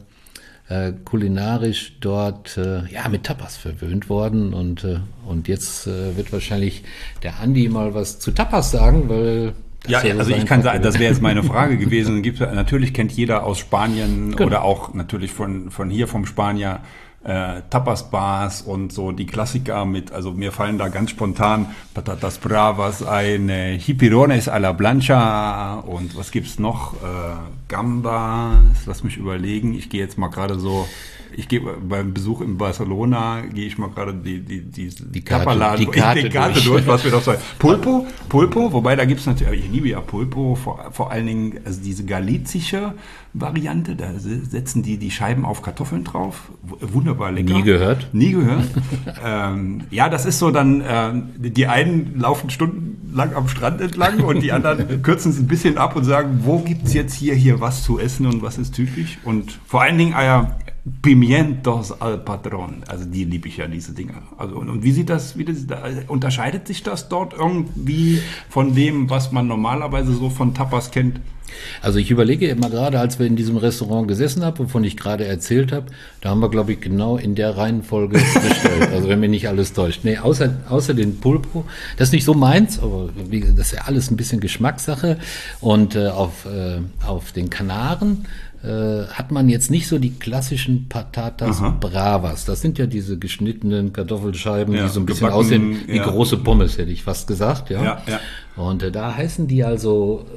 kulinarisch dort mit Tapas verwöhnt worden und jetzt wird wahrscheinlich der Andi mal was zu Tapas sagen, weil ja, also ich kann sagen, das wäre jetzt meine Frage gewesen. Natürlich kennt jeder aus Spanien oder auch natürlich von hier vom Spanier Tapas-Bars und so die Klassiker also mir fallen da ganz spontan Patatas Bravas ein, Chipirones a la Plancha und was gibt's noch? Gambas, lass mich überlegen. Ich gehe jetzt mal gerade so, beim Besuch in Barcelona gehe ich mal gerade die Karte durch, was wir doch sagen. Pulpo, wobei da gibt's natürlich, ich liebe ja Pulpo, vor allen Dingen also diese galizische Variante, da setzen die Scheiben auf Kartoffeln drauf, wunderbar lecker. Nie gehört. Ja, das ist so dann, die einen laufen stundenlang am Strand entlang und die anderen kürzen es ein bisschen ab und sagen, wo gibt's jetzt hier was zu essen und was ist typisch? Und vor allen Dingen Pimientos al Patron. Also die liebe ich ja, diese Dinger. Also, und unterscheidet sich das dort irgendwie von dem, was man normalerweise so von Tapas kennt? Also ich überlege immer gerade, als wir in diesem Restaurant gesessen haben, wovon ich gerade erzählt habe, da haben wir, glaube ich, genau in der Reihenfolge bestellt. Also wenn mich nicht alles täuscht. Nee, außer den Pulpo. Das ist nicht so meins, aber das ist ja alles ein bisschen Geschmackssache. Und auf den Kanaren hat man jetzt nicht so die klassischen Patatas Bravas. Das sind ja diese geschnittenen Kartoffelscheiben, die so ein bisschen aussehen wie große Pommes, hätte ich fast gesagt. Ja. Und da heißen die also...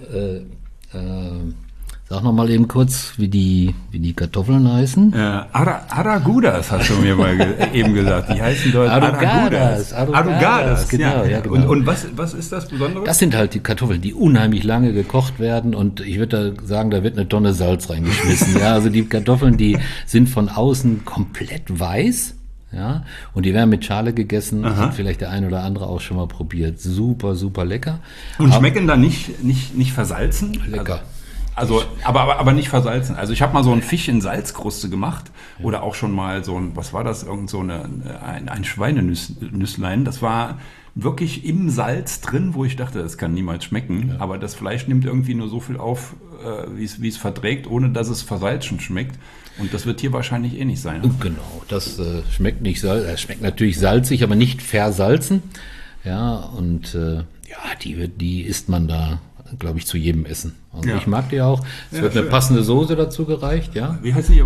sag noch mal eben kurz, wie die Kartoffeln heißen. Aragudas, hast du mir mal eben gesagt. Die heißen dort Arugadas, genau. Ja, genau. Und was ist das Besondere? Das sind halt die Kartoffeln, die unheimlich lange gekocht werden und ich würde da sagen, da wird eine Tonne Salz reingeschmissen. Ja, also die Kartoffeln, die sind von außen komplett weiß. Ja, und die werden mit Schale gegessen, hat vielleicht der ein oder andere auch schon mal probiert. Super, super lecker. Und schmecken dann nicht versalzen? Lecker. Also, aber nicht versalzen. Also ich habe mal so einen Fisch in Salzkruste gemacht oder auch schon mal so ein, was war das, irgend so ein Schweinenüsslein. Das war wirklich im Salz drin, wo ich dachte, das kann niemals schmecken. Ja. Aber das Fleisch nimmt irgendwie nur so viel auf, wie es verträgt, ohne dass es versalzen schmeckt. Und das wird hier wahrscheinlich eh nicht sein. Genau, das schmeckt nicht schmeckt natürlich salzig, aber nicht versalzen. Ja, und die isst man da, glaube ich, zu jedem Essen. Also ich mag die auch. Es wird schön. Eine passende Soße dazu gereicht, ja. Wie heißt die?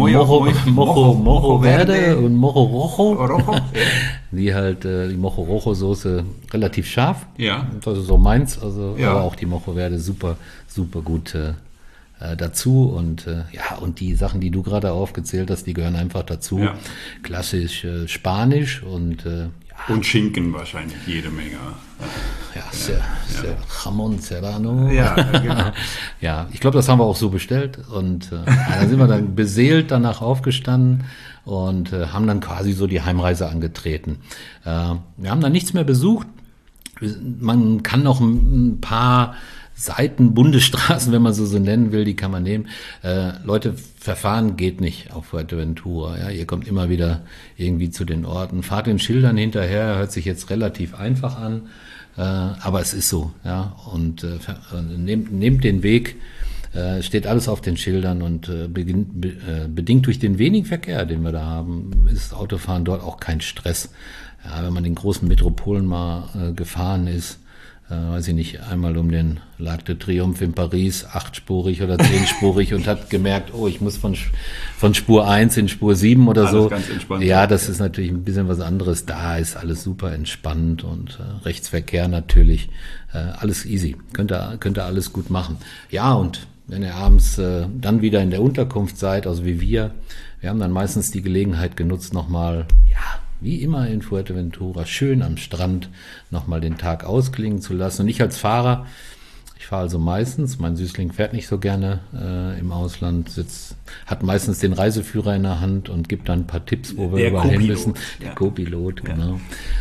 Mojo Verde und Mojo Rojo. Die Mojo Rojo Soße relativ scharf. Ja. Das ist so meins. Also, aber auch die Mojo Verde super, super gut dazu. Und und die Sachen, die du gerade aufgezählt hast, die gehören einfach dazu. Ja. Klassisch Spanisch und und Schinken wahrscheinlich, jede Menge. Sehr Jamón Serrano. Ja, genau. Ja, ich glaube, das haben wir auch so bestellt. Und dann sind wir dann beseelt danach aufgestanden und haben dann quasi so die Heimreise angetreten. Wir haben dann nichts mehr besucht. Man kann noch ein paar Seiten, Bundesstraßen, wenn man so nennen will, die kann man nehmen. Leute, verfahren geht nicht auf Fuerteventura. Ja, ihr kommt immer wieder irgendwie zu den Orten. Fahrt den Schildern hinterher, hört sich jetzt relativ einfach an, aber es ist so. Ja, und nehmt den Weg. Steht alles auf den Schildern und bedingt durch den wenigen Verkehr, den wir da haben, ist Autofahren dort auch kein Stress. Ja, wenn man in großen Metropolen mal gefahren ist, weiß ich nicht, einmal um den L'arc de Triomphe in Paris, 8-spurig oder 10-spurig und hat gemerkt, ich muss von Spur 1 in Spur 7 oder so. Ganz entspannt. Ja, das ist natürlich ein bisschen was anderes. Da ist alles super entspannt und Rechtsverkehr natürlich, alles easy. Könnt ihr alles gut machen. Ja, und wenn ihr abends dann wieder in der Unterkunft seid, also wie wir haben dann meistens die Gelegenheit genutzt, nochmal, wie immer in Fuerteventura, schön am Strand nochmal den Tag ausklingen zu lassen. Und ich als Fahrer, ich fahre also meistens, mein Süßling fährt nicht so gerne im Ausland, hat meistens den Reiseführer in der Hand und gibt dann ein paar Tipps, wo wir überall hin müssen. Der Co-Pilot, genau.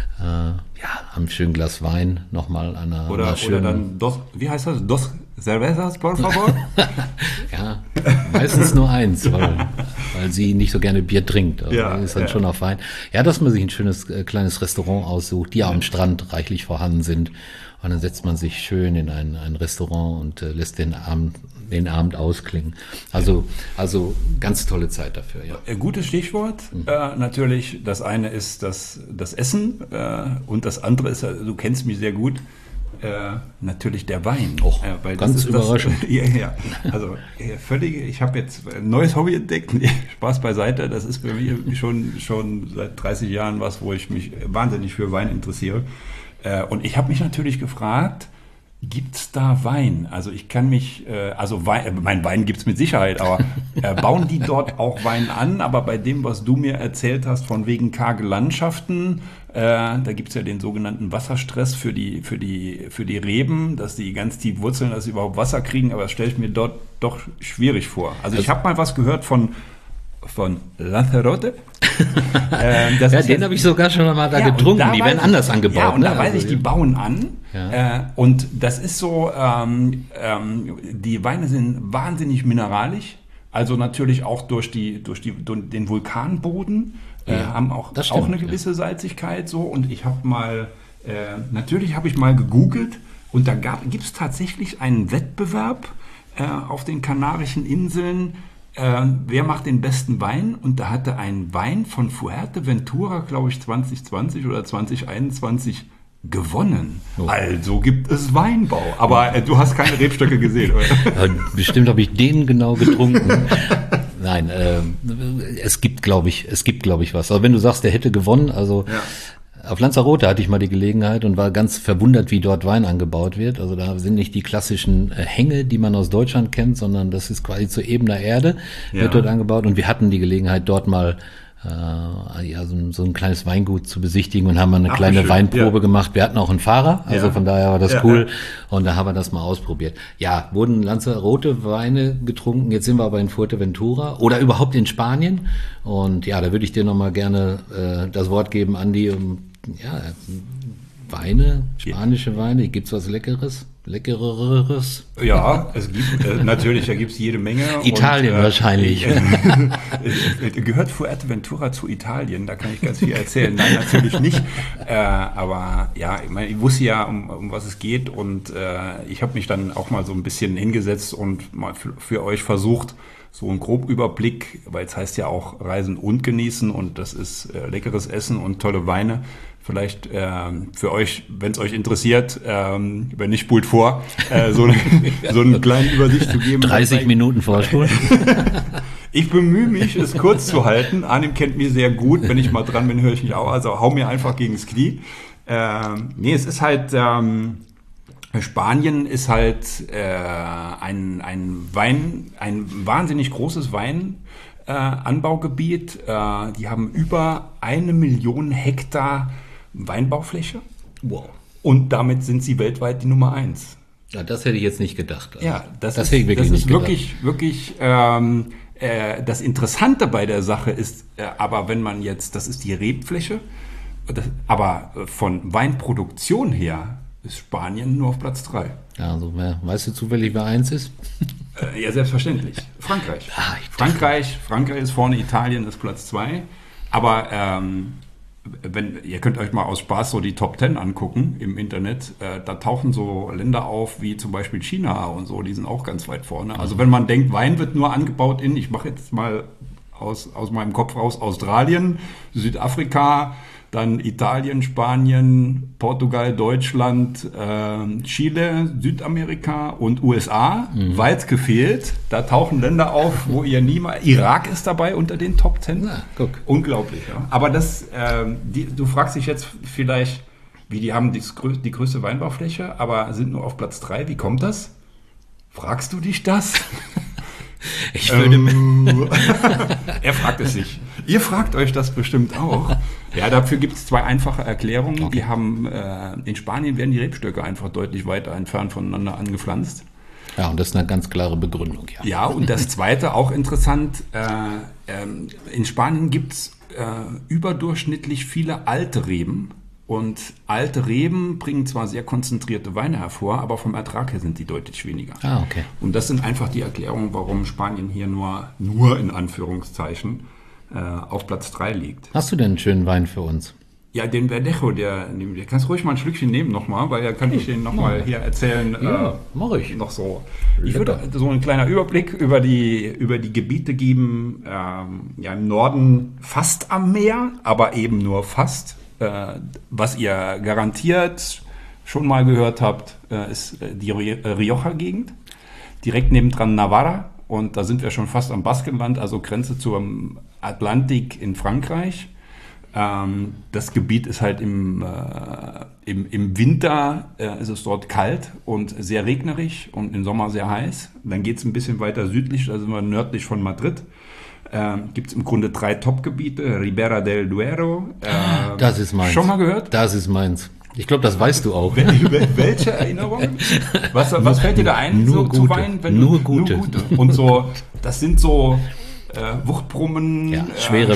Am schönen Glas Wein nochmal an einer schönen... Oder dann, wie heißt das? Dos cervezas, por favor? Ja, meistens nur eins, weil sie nicht so gerne Bier trinkt. Also ist dann schon auf Wein. Ja, dass man sich ein schönes kleines Restaurant aussucht, die am Strand reichlich vorhanden sind. Und dann setzt man sich schön in ein Restaurant und lässt den Abend ausklingen. Also ganz tolle Zeit dafür. Ja. Gutes Stichwort. Natürlich, das eine ist das Essen und das andere ist, du kennst mich sehr gut, natürlich der Wein. Weil ganz überraschend. Also ich habe jetzt ein neues Hobby entdeckt. Spaß beiseite, das ist bei mir schon seit 30 Jahren was, wo ich mich wahnsinnig für Wein interessiere. Und ich habe mich natürlich gefragt, gibt's da Wein? Also ich kann mich, mein Wein gibt's mit Sicherheit, aber bauen die dort auch Wein an? Aber bei dem, was du mir erzählt hast, von wegen karge Landschaften, da gibt's ja den sogenannten Wasserstress für die Reben, dass die ganz tief wurzeln, dass sie überhaupt Wasser kriegen, aber das stelle ich mir dort doch schwierig vor. Also ich habe mal was gehört von Lanzarote. Den habe ich sogar schon mal getrunken. Die werden anders angebaut. Ja, und da weiß ich, die bauen an. Ja. Und das ist so, die Weine sind wahnsinnig mineralisch, Also natürlich auch durch den Vulkanboden haben das stimmt, auch eine gewisse Salzigkeit so. Und ich habe natürlich habe ich mal gegoogelt und da gibt es tatsächlich einen Wettbewerb auf den Kanarischen Inseln. Wer macht den besten Wein? Und da hatte ein Wein von Fuerteventura, glaube ich, 2020 oder 2021 gewonnen. Oh. Also gibt es Weinbau. Aber du hast keine Rebstöcke gesehen, oder? Bestimmt habe ich den genau getrunken. Nein, es gibt, glaube ich, was. Aber wenn du sagst, der hätte gewonnen, also auf Lanzarote hatte ich mal die Gelegenheit und war ganz verwundert, wie dort Wein angebaut wird. Also da sind nicht die klassischen Hänge, die man aus Deutschland kennt, sondern das ist quasi zu ebener Erde, wird dort angebaut. Und wir hatten die Gelegenheit, dort mal so ein kleines Weingut zu besichtigen und haben mal eine kleine Weinprobe gemacht. Wir hatten auch einen Fahrer, also von daher war das cool. Und da haben wir das mal ausprobiert. Ja, wurden Lanzarote Weine getrunken. Jetzt sind wir aber in Fuerteventura oder überhaupt in Spanien. Und ja, da würde ich dir nochmal gerne das Wort geben, Andi. Weine, spanische Weine. Gibt's was Leckeres? Leckereres? Ja, es gibt natürlich, da gibt es jede Menge. Italien wahrscheinlich. Gehört Fuerteventura zu Italien? Da kann ich ganz viel erzählen. Nein, natürlich nicht. Aber ja, ich wusste ja, um was es geht und ich habe mich dann auch mal so ein bisschen hingesetzt und mal für euch versucht, so einen Grobüberblick, weil es heißt ja auch Reisen und Genießen und das ist leckeres Essen und tolle Weine. Vielleicht für euch, wenn es euch interessiert, wenn nicht, spult vor, so eine kleine Übersicht zu geben. 30 Minuten vorspulen. Ich bemühe mich, es kurz zu halten. Arnim kennt mich sehr gut. Wenn ich mal dran bin, höre ich mich auch. Also hau mir einfach gegens Knie. Es ist halt... Spanien ist halt ein wahnsinnig großes Weinanbaugebiet. Die haben über 1 Million Hektar Weinbaufläche. Wow. Und damit sind sie weltweit die Nummer 1. Ja, das hätte ich jetzt nicht gedacht. Also, ja, das hätte ich wirklich nicht gedacht. Wirklich das Interessante bei der Sache ist, aber wenn man jetzt, das ist die Rebfläche, aber von Weinproduktion her ist Spanien nur auf Platz 3. Ja, also weißt du zufällig, wer 1 ist? Ja, selbstverständlich. Frankreich. Frankreich ist vorne, Italien ist Platz 2. Aber ihr könnt euch mal aus Spaß so die Top 10 angucken im Internet, da tauchen so Länder auf wie zum Beispiel China und so, die sind auch ganz weit vorne. Also wenn man denkt, Wein wird nur angebaut ich mache jetzt mal aus meinem Kopf raus, Australien, Südafrika, dann Italien, Spanien, Portugal, Deutschland, Chile, Südamerika und USA. Weit gefehlt. Da tauchen Länder auf, wo ihr niemals... Irak ist dabei unter den Top 10. Na, guck. Unglaublich. Ja. Aber du fragst dich jetzt vielleicht, die haben die größte Weinbaufläche, aber sind nur auf Platz 3. Wie kommt das? Fragst du dich das? Ich würde... Er fragt es sich. Ihr fragt euch das bestimmt auch. Ja, dafür gibt es 2 einfache Erklärungen. Okay. Die haben, in Spanien werden die Rebstöcke einfach deutlich weiter entfernt voneinander angepflanzt. Ja, und das ist eine ganz klare Begründung, ja. Ja, und das Zweite, auch interessant, in Spanien gibt es überdurchschnittlich viele alte Reben. Und alte Reben bringen zwar sehr konzentrierte Weine hervor, aber vom Ertrag her sind die deutlich weniger. Ah, okay. Und das sind einfach die Erklärungen, warum Spanien hier nur in Anführungszeichen auf Platz 3 liegt. Hast du denn einen schönen Wein für uns? Ja, den Verdejo, der kannst ruhig mal ein Schlückchen nehmen nochmal, weil da kann ich den nochmal hier erzählen. Ja, mach ich. Noch so. Ich würde so einen kleiner Überblick über die Gebiete geben. Im Norden fast am Meer, aber eben nur fast. Was ihr garantiert schon mal gehört habt, ist die Rioja-Gegend. Direkt nebendran Navarra. Und da sind wir schon fast am Baskenland, also Grenze zum Atlantik in Frankreich. Das Gebiet ist halt im Winter ist es dort kalt und sehr regnerisch und im Sommer sehr heiß. Dann geht es ein bisschen weiter südlich, da sind wir nördlich von Madrid. Gibt es im Grunde 3 Top-Gebiete, Ribera del Duero. Das ist meins. Schon mal gehört? Das ist meins. Ich glaube, das weißt du auch. Welche Erinnerungen? Was fällt dir da ein nur zu Wein? Nur gute. Und so, das sind so Wuchtbrummen, Ja, schwere,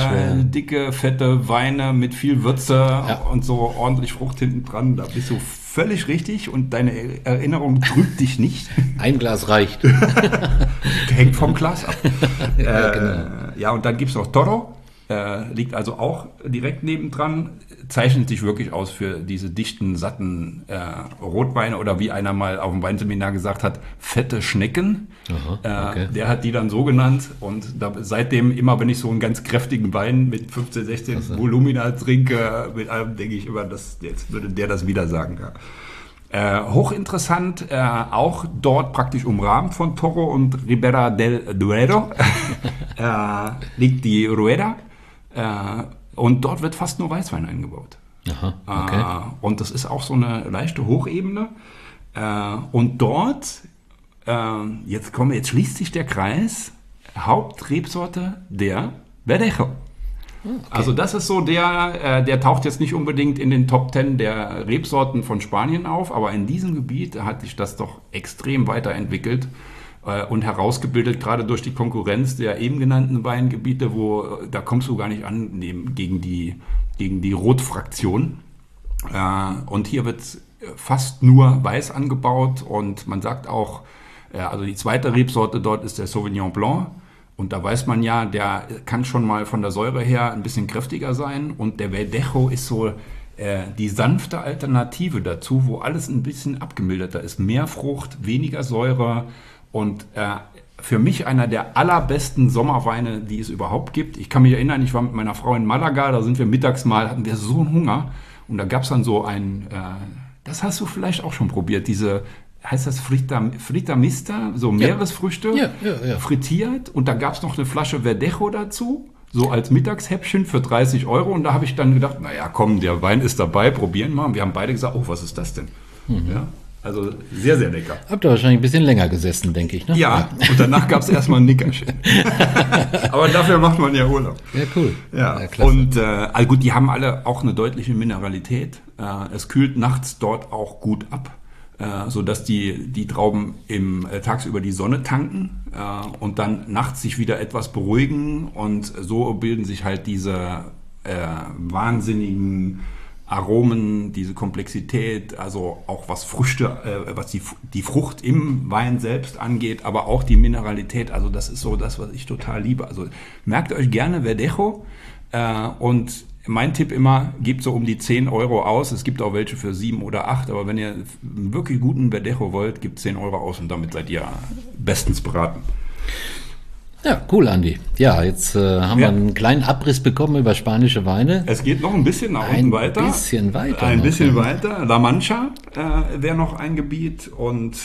dicke, fette Weine mit viel Würze und so ordentlich Frucht hinten dran. Da bist du völlig richtig und deine Erinnerung trügt dich nicht. Ein Glas reicht. Hängt vom Glas ab. Ja, genau. Ja, und dann gibt es noch Toro. Liegt also auch direkt nebendran, zeichnet sich wirklich aus für diese dichten, satten Rotweine oder wie einer mal auf dem Weinseminar gesagt hat, fette Schnecken. Aha, okay. Der hat die dann so genannt und seitdem immer, wenn ich so einen ganz kräftigen Wein mit 15, 16 Volumina trinke, mit allem denke ich immer, jetzt würde der das wieder sagen. Ja. Hochinteressant, auch dort praktisch umrahmt von Toro und Ribera del Duero, liegt die Rueda. Und dort wird fast nur Weißwein eingebaut. Aha, okay. Und das ist auch so eine leichte Hochebene. Und dort, jetzt schließt sich der Kreis, Hauptrebsorte der Verdejo. Okay. Also das ist so der taucht jetzt nicht unbedingt in den Top 10 der Rebsorten von Spanien auf, aber in diesem Gebiet hat sich das doch extrem weiterentwickelt und herausgebildet, gerade durch die Konkurrenz der eben genannten Weingebiete, da kommst du gar nicht an gegen die Rotfraktion. Und hier wird fast nur Weiß angebaut und man sagt auch, also die zweite Rebsorte dort ist der Sauvignon Blanc. Und da weiß man ja, der kann schon mal von der Säure her ein bisschen kräftiger sein. Und der Verdejo ist so die sanfte Alternative dazu, wo alles ein bisschen abgemilderter ist. Mehr Frucht, weniger Säure und für mich einer der allerbesten Sommerweine, die es überhaupt gibt. Ich kann mich erinnern, ich war mit meiner Frau in Malaga, da sind wir mittags mal, hatten wir so einen Hunger. Und da gab es dann so das hast du vielleicht auch schon probiert, heißt das Fritamista, so Meeresfrüchte, ja. frittiert. Und da gab es noch eine Flasche Verdejo dazu, so als Mittagshäppchen für 30 €. Und da habe ich dann gedacht, naja, komm, der Wein ist dabei, probieren wir. Und wir haben beide gesagt, oh, was ist das denn? Ja, also sehr, sehr lecker. Habt ihr wahrscheinlich ein bisschen länger gesessen, denke ich, ne? Ja, und danach gab es erstmal ein Nickerchen. Aber dafür macht man ja Urlaub. Ja, cool. Ja, klasse. und also gut, die haben alle auch eine deutliche Mineralität. Es kühlt nachts dort auch gut ab, sodass die Trauben tagsüber die Sonne tanken und dann nachts sich wieder etwas beruhigen. Und so bilden sich halt diese wahnsinnigen Aromen, diese Komplexität, also auch was die Frucht im Wein selbst angeht, aber auch die Mineralität. Also das ist so das, was ich total liebe. Also merkt euch gerne Verdejo und mein Tipp immer, gebt so um die 10 € aus. Es gibt auch welche für 7 oder 8, aber wenn ihr einen wirklich guten Verdejo wollt, gebt 10 € aus und damit seid ihr bestens beraten. Ja, cool, Andi. Ja, jetzt haben wir einen kleinen Abriss bekommen über spanische Weine. Es geht noch ein bisschen nach unten weiter. Ein bisschen weiter. Ein bisschen weiter. La Mancha wäre noch ein Gebiet und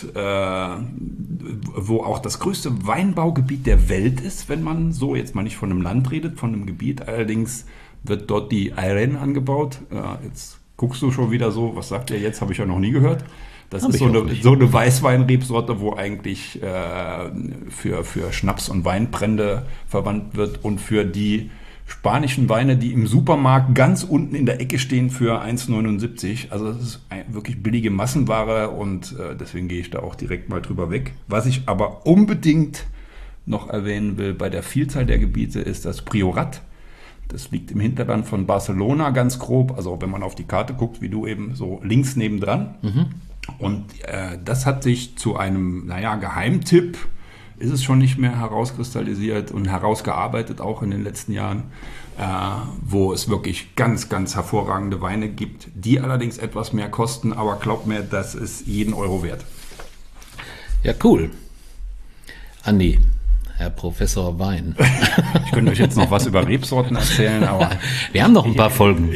wo auch das größte Weinbaugebiet der Welt ist, wenn man so jetzt mal nicht von einem Land redet, von einem Gebiet. Allerdings wird dort die Airen angebaut. Jetzt guckst du schon wieder so, was sagt ihr jetzt? Habe ich ja noch nie gehört. Das ist so eine Weißweinrebsorte, wo eigentlich für Schnaps- und Weinbrände verwandt wird und für die spanischen Weine, die im Supermarkt ganz unten in der Ecke stehen für 1,79. Also das ist wirklich billige Massenware und deswegen gehe ich da auch direkt mal drüber weg. Was ich aber unbedingt noch erwähnen will bei der Vielzahl der Gebiete ist das Priorat. Das liegt im Hinterland von Barcelona ganz grob, also wenn man auf die Karte guckt, wie du eben, so links nebendran. Und das hat sich zu einem, Geheimtipp, ist es schon nicht mehr herauskristallisiert und herausgearbeitet, auch in den letzten Jahren, wo es wirklich ganz, ganz hervorragende Weine gibt, die allerdings etwas mehr kosten, aber glaubt mir, das ist jeden Euro wert. Ja, cool. Andi, Herr Professor Wein. Ich könnte euch jetzt noch was über Rebsorten erzählen, aber wir haben noch ein paar Folgen.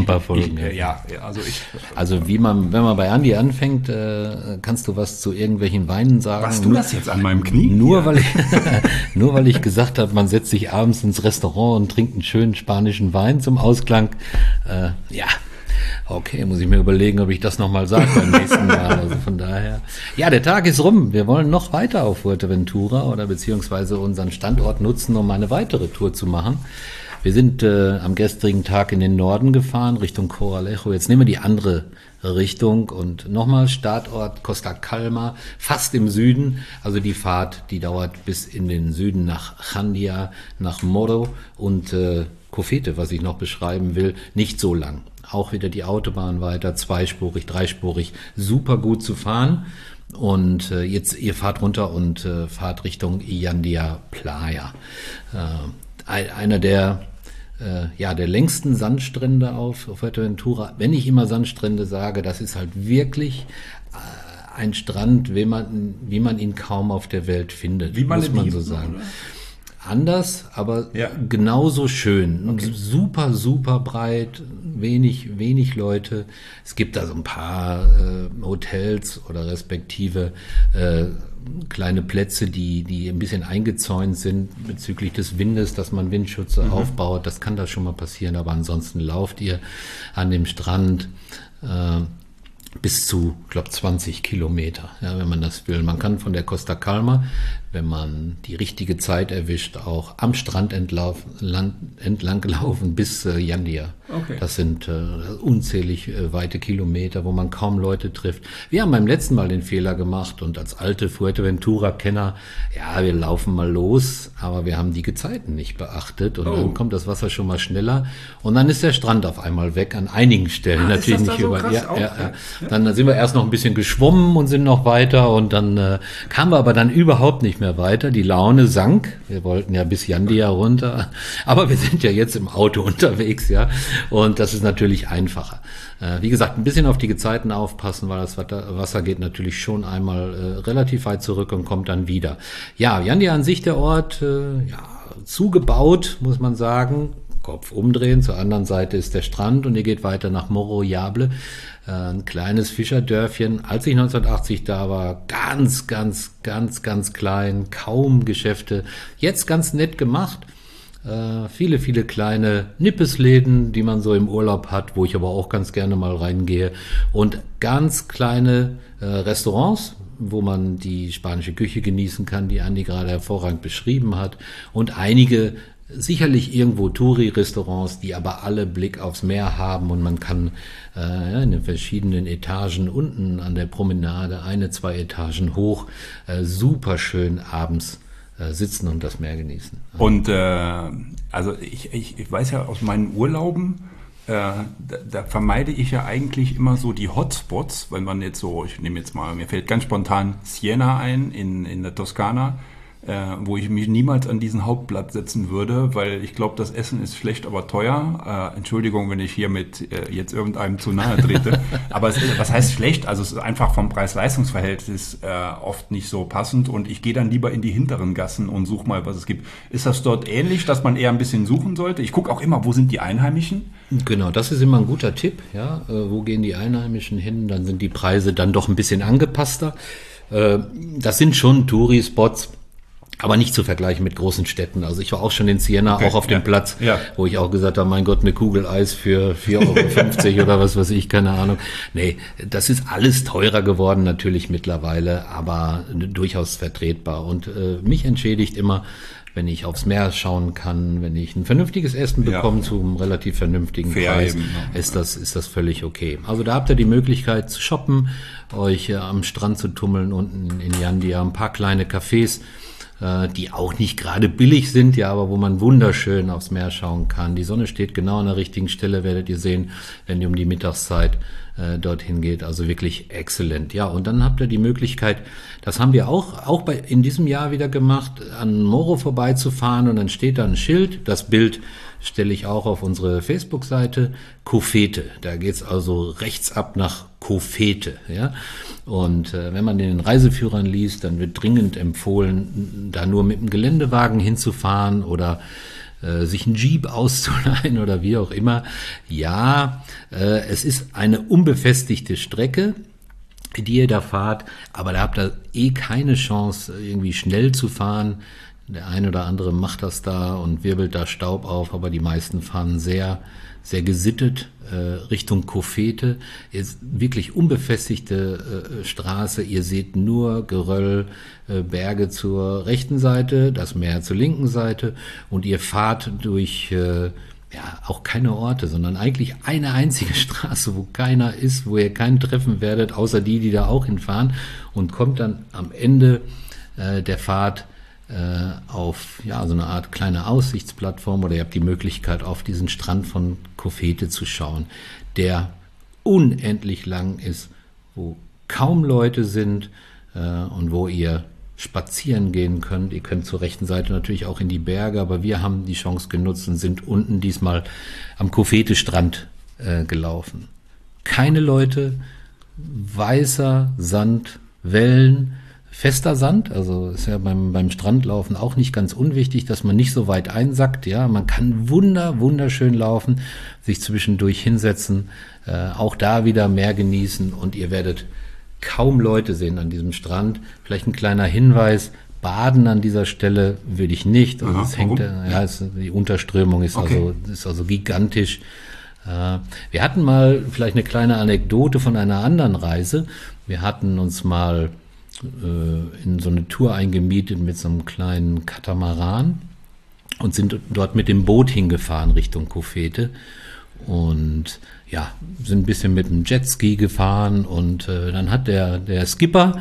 Also wenn man bei Andi anfängt, kannst du was zu irgendwelchen Weinen sagen. Machst du das jetzt an meinem Knie? Nur weil ich gesagt habe, man setzt sich abends ins Restaurant und trinkt einen schönen spanischen Wein zum Ausklang. Okay, muss ich mir überlegen, ob ich das nochmal sage beim nächsten Mal. Also von daher. Ja, der Tag ist rum. Wir wollen noch weiter auf Fuerteventura oder beziehungsweise unseren Standort nutzen, um eine weitere Tour zu machen. Wir sind am gestrigen Tag in den Norden gefahren, Richtung Coralejo. Jetzt nehmen wir die andere Richtung und nochmal Startort Costa Calma, fast im Süden. Also die Fahrt, die dauert bis in den Süden nach Chandia, nach Morro und Cofete, was ich noch beschreiben will, nicht so lang. Auch wieder die Autobahn weiter, zweispurig, dreispurig, super gut zu fahren. Und jetzt ihr fahrt runter und fahrt Richtung Illandia Playa. Einer der der längsten Sandstrände auf Fuerteventura. Wenn ich immer Sandstrände sage, das ist halt wirklich ein Strand, wie man ihn kaum auf der Welt findet, muss man so sagen. Oder? Anders, aber genauso schön. Okay. Super, super breit, wenig Leute. Es gibt da so ein paar Hotels oder respektive kleine Plätze, die ein bisschen eingezäunt sind bezüglich des Windes, dass man Windschutze aufbaut. Das kann da schon mal passieren, aber ansonsten lauft ihr an dem Strand bis zu, ich glaube, 20 Kilometer, wenn man das will. Man kann von der Costa Calma, wenn man die richtige Zeit erwischt, auch am Strand entlang laufen bis Jandia. Okay. Das sind unzählig weite Kilometer, wo man kaum Leute trifft. Wir haben beim letzten Mal den Fehler gemacht und als alte Fuerteventura-Kenner, wir laufen mal los, aber wir haben die Gezeiten nicht beachtet und dann kommt das Wasser schon mal schneller und dann ist der Strand auf einmal weg an einigen Stellen. Natürlich nicht überall. Dann sind wir erst noch ein bisschen geschwommen und sind noch weiter und dann kamen wir aber dann überhaupt nicht mehr weiter. Die Laune sank. Wir wollten ja bis Jandia runter, aber wir sind ja jetzt im Auto unterwegs, und das ist natürlich einfacher. Wie gesagt, ein bisschen auf die Gezeiten aufpassen, weil das Wasser geht natürlich schon einmal relativ weit zurück und kommt dann wieder. Ja, Jandia an sich der Ort, zugebaut, muss man sagen. Kopf umdrehen, zur anderen Seite ist der Strand und ihr geht weiter nach Morro Jable, ein kleines Fischerdörfchen. Als ich 1980 da war, ganz klein, kaum Geschäfte, jetzt ganz nett gemacht. Viele kleine Nippesläden, die man so im Urlaub hat, wo ich aber auch ganz gerne mal reingehe und ganz kleine Restaurants, wo man die spanische Küche genießen kann, die Andi gerade hervorragend beschrieben hat und einige sicherlich irgendwo Touri-Restaurants, die aber alle Blick aufs Meer haben und man kann in den verschiedenen Etagen unten an der Promenade 2 Etagen hoch super schön abends sitzen und das Meer genießen. Und also ich weiß ja aus meinen Urlauben, da vermeide ich ja eigentlich immer so die Hotspots, wenn man jetzt so, ich nehme jetzt mal, mir fällt ganz spontan Siena ein in der Toskana, wo ich mich niemals an diesen Hauptplatz setzen würde, weil ich glaube, das Essen ist schlecht, aber teuer. Entschuldigung, wenn ich hier mit jetzt irgendeinem zu nahe trete. Aber was heißt schlecht? Also es ist einfach vom Preis-Leistungs-Verhältnis oft nicht so passend und ich gehe dann lieber in die hinteren Gassen und suche mal, was es gibt. Ist das dort ähnlich, dass man eher ein bisschen suchen sollte? Ich gucke auch immer, wo sind die Einheimischen? Genau, das ist immer ein guter Tipp. Wo gehen die Einheimischen hin? Dann sind die Preise dann doch ein bisschen angepasster. Das sind schon Touri-Spots, aber nicht zu vergleichen mit großen Städten. Also ich war auch schon in Siena, auch auf dem Platz, wo ich auch gesagt habe, mein Gott, eine Kugel Eis für 4,50 € oder was weiß ich, keine Ahnung. Nee, das ist alles teurer geworden natürlich mittlerweile, aber durchaus vertretbar. Und mich entschädigt immer, wenn ich aufs Meer schauen kann, wenn ich ein vernünftiges Essen bekomme zu einem relativ vernünftigen Preis, ist das völlig okay. Also da habt ihr die Möglichkeit zu shoppen, euch am Strand zu tummeln, unten in Jandia, ein paar kleine Cafés, die auch nicht gerade billig sind, aber wo man wunderschön aufs Meer schauen kann. Die Sonne steht genau an der richtigen Stelle, werdet ihr sehen, wenn ihr um die Mittagszeit dorthin geht. Also wirklich exzellent. Ja, und dann habt ihr die Möglichkeit, das haben wir auch in diesem Jahr wieder gemacht, an Morro vorbeizufahren und dann steht da ein Schild. Das Bild stelle ich auch auf unsere Facebook-Seite. Cofete. Da geht's also rechts ab nach Cofete. Und wenn man in den Reiseführern liest, dann wird dringend empfohlen, da nur mit dem Geländewagen hinzufahren oder sich einen Jeep auszuleihen oder wie auch immer. Es ist eine unbefestigte Strecke, die ihr da fahrt, aber da habt ihr keine Chance, irgendwie schnell zu fahren. Der eine oder andere macht das da und wirbelt da Staub auf, aber die meisten fahren sehr, sehr gesittet Richtung Cofete. Ist wirklich unbefestigte Straße. Ihr seht nur Geröll, Berge zur rechten Seite, das Meer zur linken Seite und ihr fahrt durch auch keine Orte, sondern eigentlich eine einzige Straße, wo keiner ist, wo ihr keinen treffen werdet, außer die da auch hinfahren, und kommt dann am Ende der Fahrt auf so eine Art kleine Aussichtsplattform, oder ihr habt die Möglichkeit, auf diesen Strand von Kofete zu schauen, der unendlich lang ist, wo kaum Leute sind und wo ihr spazieren gehen könnt. Ihr könnt zur rechten Seite natürlich auch in die Berge, aber wir haben die Chance genutzt und sind unten diesmal am Kofete-Strand gelaufen. Keine Leute, weißer Sand, Wellen, fester Sand, also ist ja beim Strandlaufen auch nicht ganz unwichtig, dass man nicht so weit einsackt. Ja, man kann wunderschön laufen, sich zwischendurch hinsetzen, auch da wieder mehr genießen, und ihr werdet kaum Leute sehen an diesem Strand. Vielleicht ein kleiner Hinweis: Baden an dieser Stelle würde ich nicht. Also es hängt, die Unterströmung ist also gigantisch. Wir hatten mal vielleicht eine kleine Anekdote von einer anderen Reise. Wir hatten uns mal in so eine Tour eingemietet mit so einem kleinen Katamaran und sind dort mit dem Boot hingefahren Richtung Kofete und sind ein bisschen mit dem Jetski gefahren, und dann hat der Skipper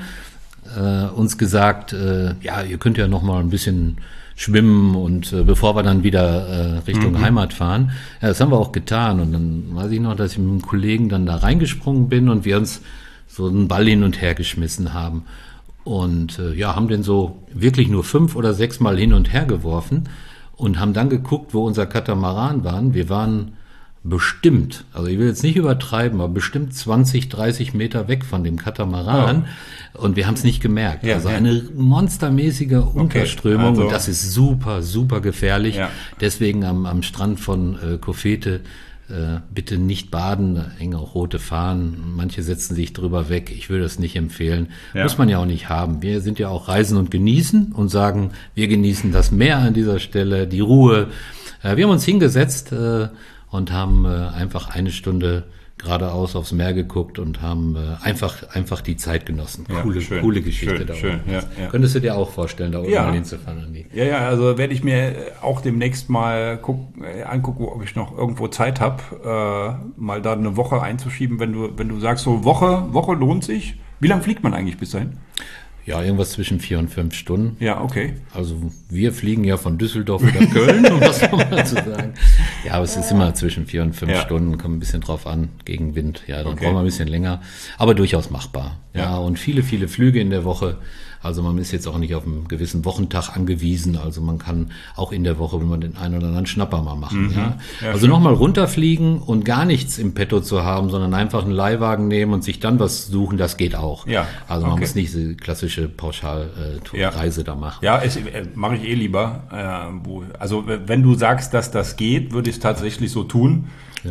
uns gesagt, ihr könnt ja noch mal ein bisschen schwimmen, und bevor wir dann wieder Richtung Heimat fahren. Ja, das haben wir auch getan, und dann weiß ich noch, dass ich mit einem Kollegen dann da reingesprungen bin und wir uns so einen Ball hin und her geschmissen haben und haben den so wirklich nur 5 oder 6 Mal hin und her geworfen und haben dann geguckt, wo unser Katamaran war. Wir waren bestimmt, also ich will jetzt nicht übertreiben, aber bestimmt 20, 30 Meter weg von dem Katamaran, und wir haben es nicht gemerkt. Eine monstermäßige Unterströmung, und das ist super gefährlich. Ja. Deswegen am Strand von Kofete bitte nicht baden, da hängen auch rote Fahnen, manche setzen sich drüber weg, ich würde das nicht empfehlen. Muss man ja auch nicht haben. Wir sind ja auch Reisen und Genießen und sagen, wir genießen das Meer an dieser Stelle, die Ruhe. Wir haben uns hingesetzt und haben einfach eine Stunde geradeaus aufs Meer geguckt und haben einfach die Zeit genossen. Coole Geschichte da oben. Könntest du dir auch vorstellen, da oben mal hinzufahren, Andi? Ja, also werde ich mir auch demnächst mal angucken, ob ich noch irgendwo Zeit habe, mal da eine Woche einzuschieben, wenn du sagst, so Woche lohnt sich. Wie lange fliegt man eigentlich bis dahin? Ja, irgendwas zwischen 4 und 5 Stunden. Ja, okay. Also wir fliegen ja von Düsseldorf oder Köln, um das nochmal zu sagen. Ja, aber es ist immer zwischen 4 und 5 Stunden, kommt ein bisschen drauf an, gegen Wind. Ja, dann brauchen wir ein bisschen länger, aber durchaus machbar. Ja, und viele Flüge in der Woche. Also man ist jetzt auch nicht auf einen gewissen Wochentag angewiesen. Also man kann auch in der Woche, wenn man den einen oder anderen Schnapper mal machen. Also nochmal runterfliegen und gar nichts im Petto zu haben, sondern einfach einen Leihwagen nehmen und sich dann was suchen, das geht auch. Also man muss nicht die klassische Pauschalreise da machen. Ja, mache ich lieber. Also wenn du sagst, dass das geht, würde ich es tatsächlich so tun.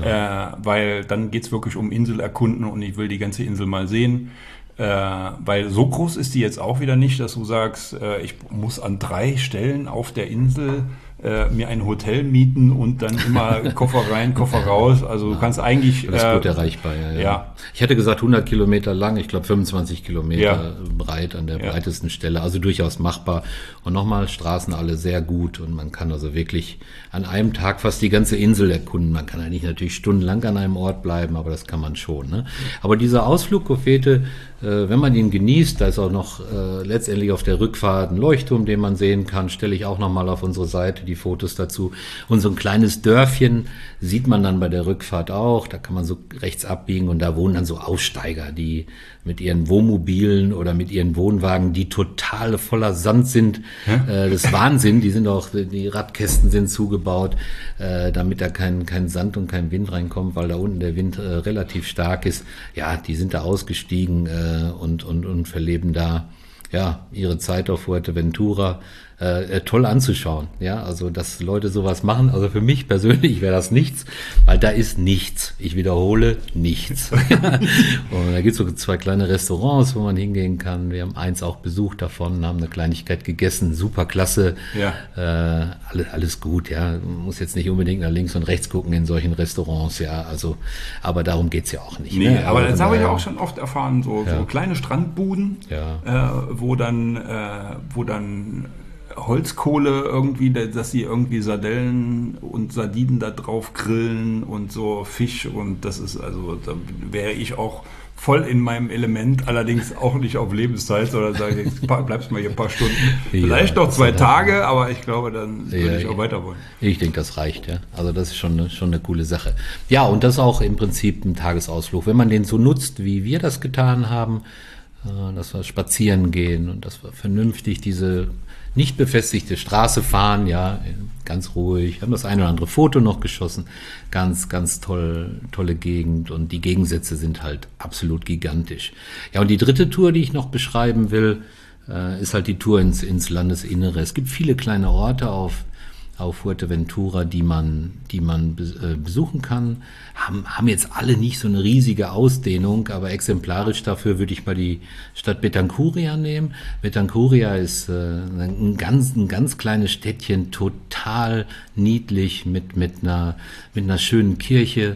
Weil dann geht's wirklich um Insel erkunden und ich will die ganze Insel mal sehen. Weil so groß ist die jetzt auch wieder nicht, dass du sagst, ich muss an 3 Stellen auf der Insel mir ein Hotel mieten und dann immer Koffer rein, Koffer raus. Also du kannst eigentlich... Das ist gut erreichbar, ja. Ich hätte gesagt 100 Kilometer lang, ich glaube 25 Kilometer breit an der breitesten Stelle. Also durchaus machbar. Und nochmal, Straßen alle sehr gut und man kann also wirklich an einem Tag fast die ganze Insel erkunden. Man kann ja nicht natürlich stundenlang an einem Ort bleiben, aber das kann man schon. Ne? Aber dieser Ausflug Kofete, wenn man ihn genießt, da ist auch noch letztendlich auf der Rückfahrt ein Leuchtturm, den man sehen kann, stelle ich auch nochmal auf unsere Seite die Fotos dazu. Und so ein kleines Dörfchen sieht man dann bei der Rückfahrt auch, da kann man so rechts abbiegen und da wohnen dann so Aussteiger, die mit ihren Wohnmobilen oder mit ihren Wohnwagen, die total voller Sand sind, das ist Wahnsinn, die Radkästen sind zugebaut, damit da kein Sand und kein Wind reinkommt, weil da unten der Wind relativ stark ist. Ja, die sind da ausgestiegen und verleben da ihre Zeit auf Fuerteventura. Toll anzuschauen, ja, also dass Leute sowas machen, also für mich persönlich wäre das nichts, weil da ist nichts, ich wiederhole, nichts. Und da gibt's so 2 kleine Restaurants, wo man hingehen kann, wir haben eins auch besucht davon, haben eine Kleinigkeit gegessen, super klasse, alles gut, ja, man muss jetzt nicht unbedingt nach links und rechts gucken in solchen Restaurants, ja, also, aber darum geht's ja auch nicht. Nee, ne? Aber das habe ich auch schon oft erfahren, so kleine Strandbuden, wo dann Holzkohle irgendwie, dass sie irgendwie Sardellen und Sardinen da drauf grillen und so Fisch und das ist, also da wäre ich auch voll in meinem Element, allerdings auch nicht auf Lebenszeit, sondern sage ich, bleibst mal hier ein paar Stunden, vielleicht noch 2 Tage, aber ich glaube, dann würde ich auch weiter wollen. Ich denke, das reicht, ja. Also das ist schon eine coole Sache. Ja, und das ist auch im Prinzip ein Tagesausflug. Wenn man den so nutzt, wie wir das getan haben, dass wir spazieren gehen und dass wir vernünftig diese nicht befestigte Straße fahren, ja, ganz ruhig. Haben das eine oder andere Foto noch geschossen. Ganz, ganz tolle Gegend und die Gegensätze sind halt absolut gigantisch. Ja, und die dritte Tour, die ich noch beschreiben will, ist halt die Tour ins Landesinnere. Es gibt viele kleine Orte auf Fuerteventura, die man besuchen kann. Haben jetzt alle nicht so eine riesige Ausdehnung, aber exemplarisch dafür würde ich mal die Stadt Betancuria nehmen. Betancuria ist ein ganz kleines Städtchen, total niedlich mit einer schönen Kirche.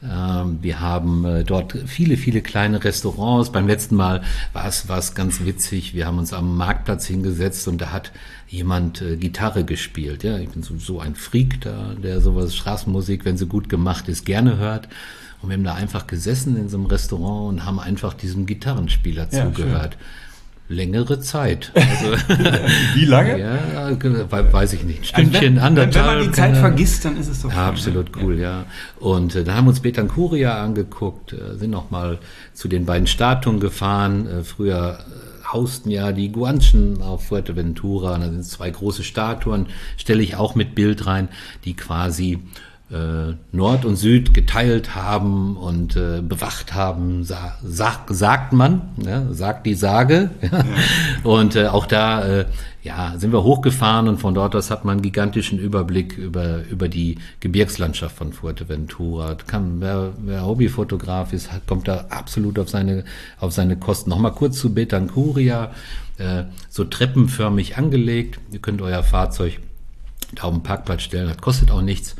Wir haben dort viele kleine Restaurants. Beim letzten Mal war es ganz witzig. Wir haben uns am Marktplatz hingesetzt und da hat jemand Gitarre gespielt. Ja, ich bin sowieso ein Freak, der sowas Straßenmusik, wenn sie gut gemacht ist, gerne hört. Und wir haben da einfach gesessen in so einem Restaurant und haben einfach diesem Gitarrenspieler zugehört. Schön. Längere Zeit. Also, wie lange? Ja, weiß ich nicht. Ein Stündchen, anderthalb. Wenn man die Zeit vergisst, dann ist es doch schön. Absolut cool, ja. Und da haben wir uns Betancuria angeguckt, sind noch mal zu den beiden Statuen gefahren. Früher hausten ja die Guanchen auf Fuerteventura. Da sind 2 große Statuen, stelle ich auch mit Bild rein, die quasi Nord und Süd geteilt haben und bewacht haben, sagt man, ja, sagt die Sage. Ja. Und auch da sind wir hochgefahren und von dort aus hat man einen gigantischen Überblick über die Gebirgslandschaft von Fuerteventura. Wer Hobbyfotograf ist, kommt da absolut auf seine Kosten. Nochmal kurz zu Betancuria, so treppenförmig angelegt. Ihr könnt euer Fahrzeug da auf den Parkplatz stellen, das kostet auch nichts.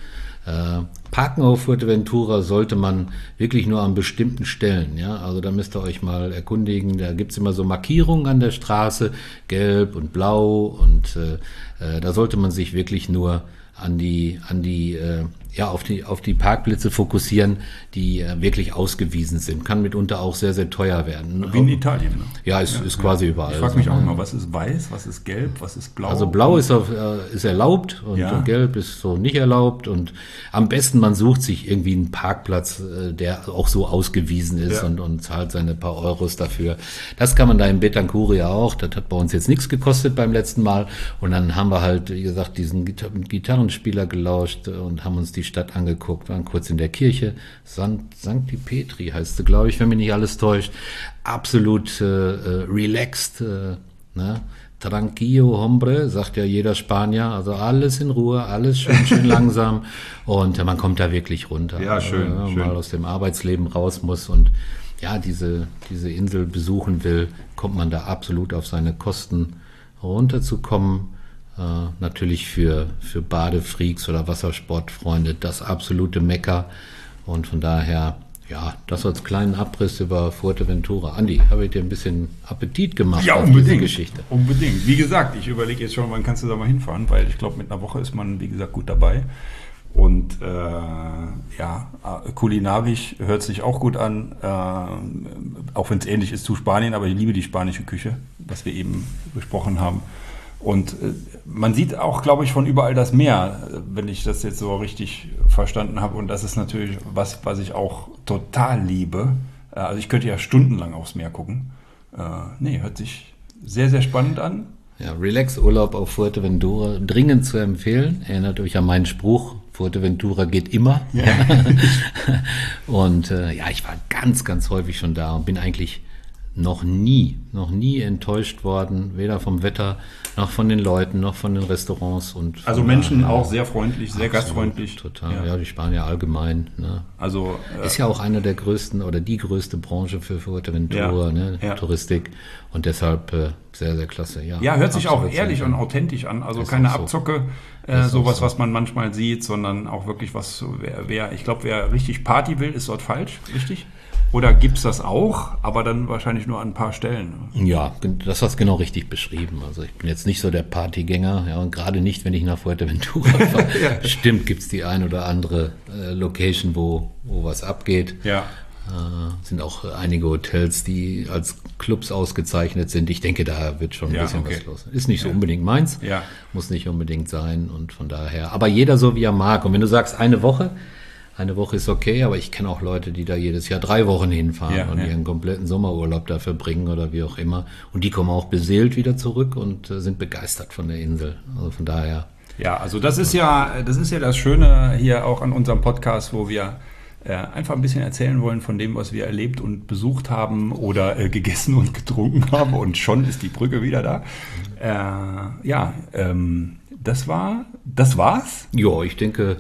Parken auf Fuerteventura sollte man wirklich nur an bestimmten Stellen, ja, also da müsst ihr euch mal erkundigen, da gibt's immer so Markierungen an der Straße, gelb und blau und da sollte man sich wirklich nur auf die Parkplätze fokussieren, die wirklich ausgewiesen sind. Kann mitunter auch sehr, sehr teuer werden. Wie in Italien, ne? Ja, ist quasi überall. Ich frage mich auch immer, was ist weiß, was ist gelb, was ist blau? Also blau ist erlaubt und gelb ist so nicht erlaubt und am besten man sucht sich irgendwie einen Parkplatz, der auch so ausgewiesen ist und zahlt seine paar Euros dafür. Das kann man da in Betancuria auch. Das hat bei uns jetzt nichts gekostet beim letzten Mal und dann haben wir halt, wie gesagt, diesen Gitarrenspieler gelauscht und haben uns die Stadt angeguckt, waren kurz in der Kirche, Sancti Petri heißt sie, glaube ich, wenn mich nicht alles täuscht, absolut relaxed, ne? Tranquillo, hombre, sagt ja jeder Spanier, also alles in Ruhe, alles schön langsam und man kommt da wirklich runter. Ja, schön. Wenn man mal aus dem Arbeitsleben raus muss und ja, diese Insel besuchen will, kommt man da absolut auf seine Kosten runterzukommen. Natürlich für Badefreaks oder Wassersportfreunde das absolute Mekka und von daher, ja, das als kleinen Abriss über Fuerteventura. Andi, habe ich dir ein bisschen Appetit gemacht auf diese Geschichte? Unbedingt. Wie gesagt, ich überlege jetzt schon, wann kannst du da mal hinfahren, weil ich glaube, mit einer Woche ist man, wie gesagt, gut dabei. Und kulinarisch hört sich auch gut an, auch wenn es ähnlich ist zu Spanien, aber ich liebe die spanische Küche, was wir eben besprochen haben. Und man sieht auch, glaube ich, von überall das Meer, wenn ich das jetzt so richtig verstanden habe. Und das ist natürlich was ich auch total liebe. Also ich könnte ja stundenlang aufs Meer gucken. Hört sich sehr, sehr spannend an. Ja, Relax-Urlaub auf Fuerteventura, dringend zu empfehlen. Erinnert euch an meinen Spruch, Fuerteventura geht immer. Ja. Und ich war ganz, ganz häufig schon da und bin eigentlich noch nie enttäuscht worden, weder vom Wetter, noch von den Leuten, noch von den Restaurants. Und also Menschen auch sehr freundlich, sehr gastfreundlich. Total, ja, die Spanier allgemein. Ne? Also ist ja auch eine der größten oder die größte Branche für Fuerteventura, Touristik. Und deshalb sehr, sehr klasse. Ja, hört sich auch ehrlich und authentisch an. Also keine Abzocke, sowas, was man manchmal sieht, sondern auch wirklich was, wer richtig Party will, ist dort falsch, richtig? Oder gibt es das auch, aber dann wahrscheinlich nur an ein paar Stellen? Ja, das hast du genau richtig beschrieben. Also ich bin jetzt nicht so der Partygänger, ja, und gerade nicht, wenn ich nach Fuerteventura fahre. Ja. Stimmt, gibt es die ein oder andere Location, wo was abgeht. Ja. Sind auch einige Hotels, die als Clubs ausgezeichnet sind. Ich denke, da wird schon ein bisschen was los. Ist nicht so unbedingt meins, muss nicht unbedingt sein und von daher. Aber jeder so, wie er mag. Und wenn du sagst, eine Woche ist okay, aber ich kenne auch Leute, die da jedes Jahr 3 Wochen hinfahren und ihren kompletten Sommerurlaub da verbringen oder wie auch immer. Und die kommen auch beseelt wieder zurück und sind begeistert von der Insel. Also von daher. Ja, also das ist ja das Schöne hier auch an unserem Podcast, wo wir einfach ein bisschen erzählen wollen von dem, was wir erlebt und besucht haben oder gegessen und getrunken haben, und schon ist die Brücke wieder da. Das war's? Ja, ich denke,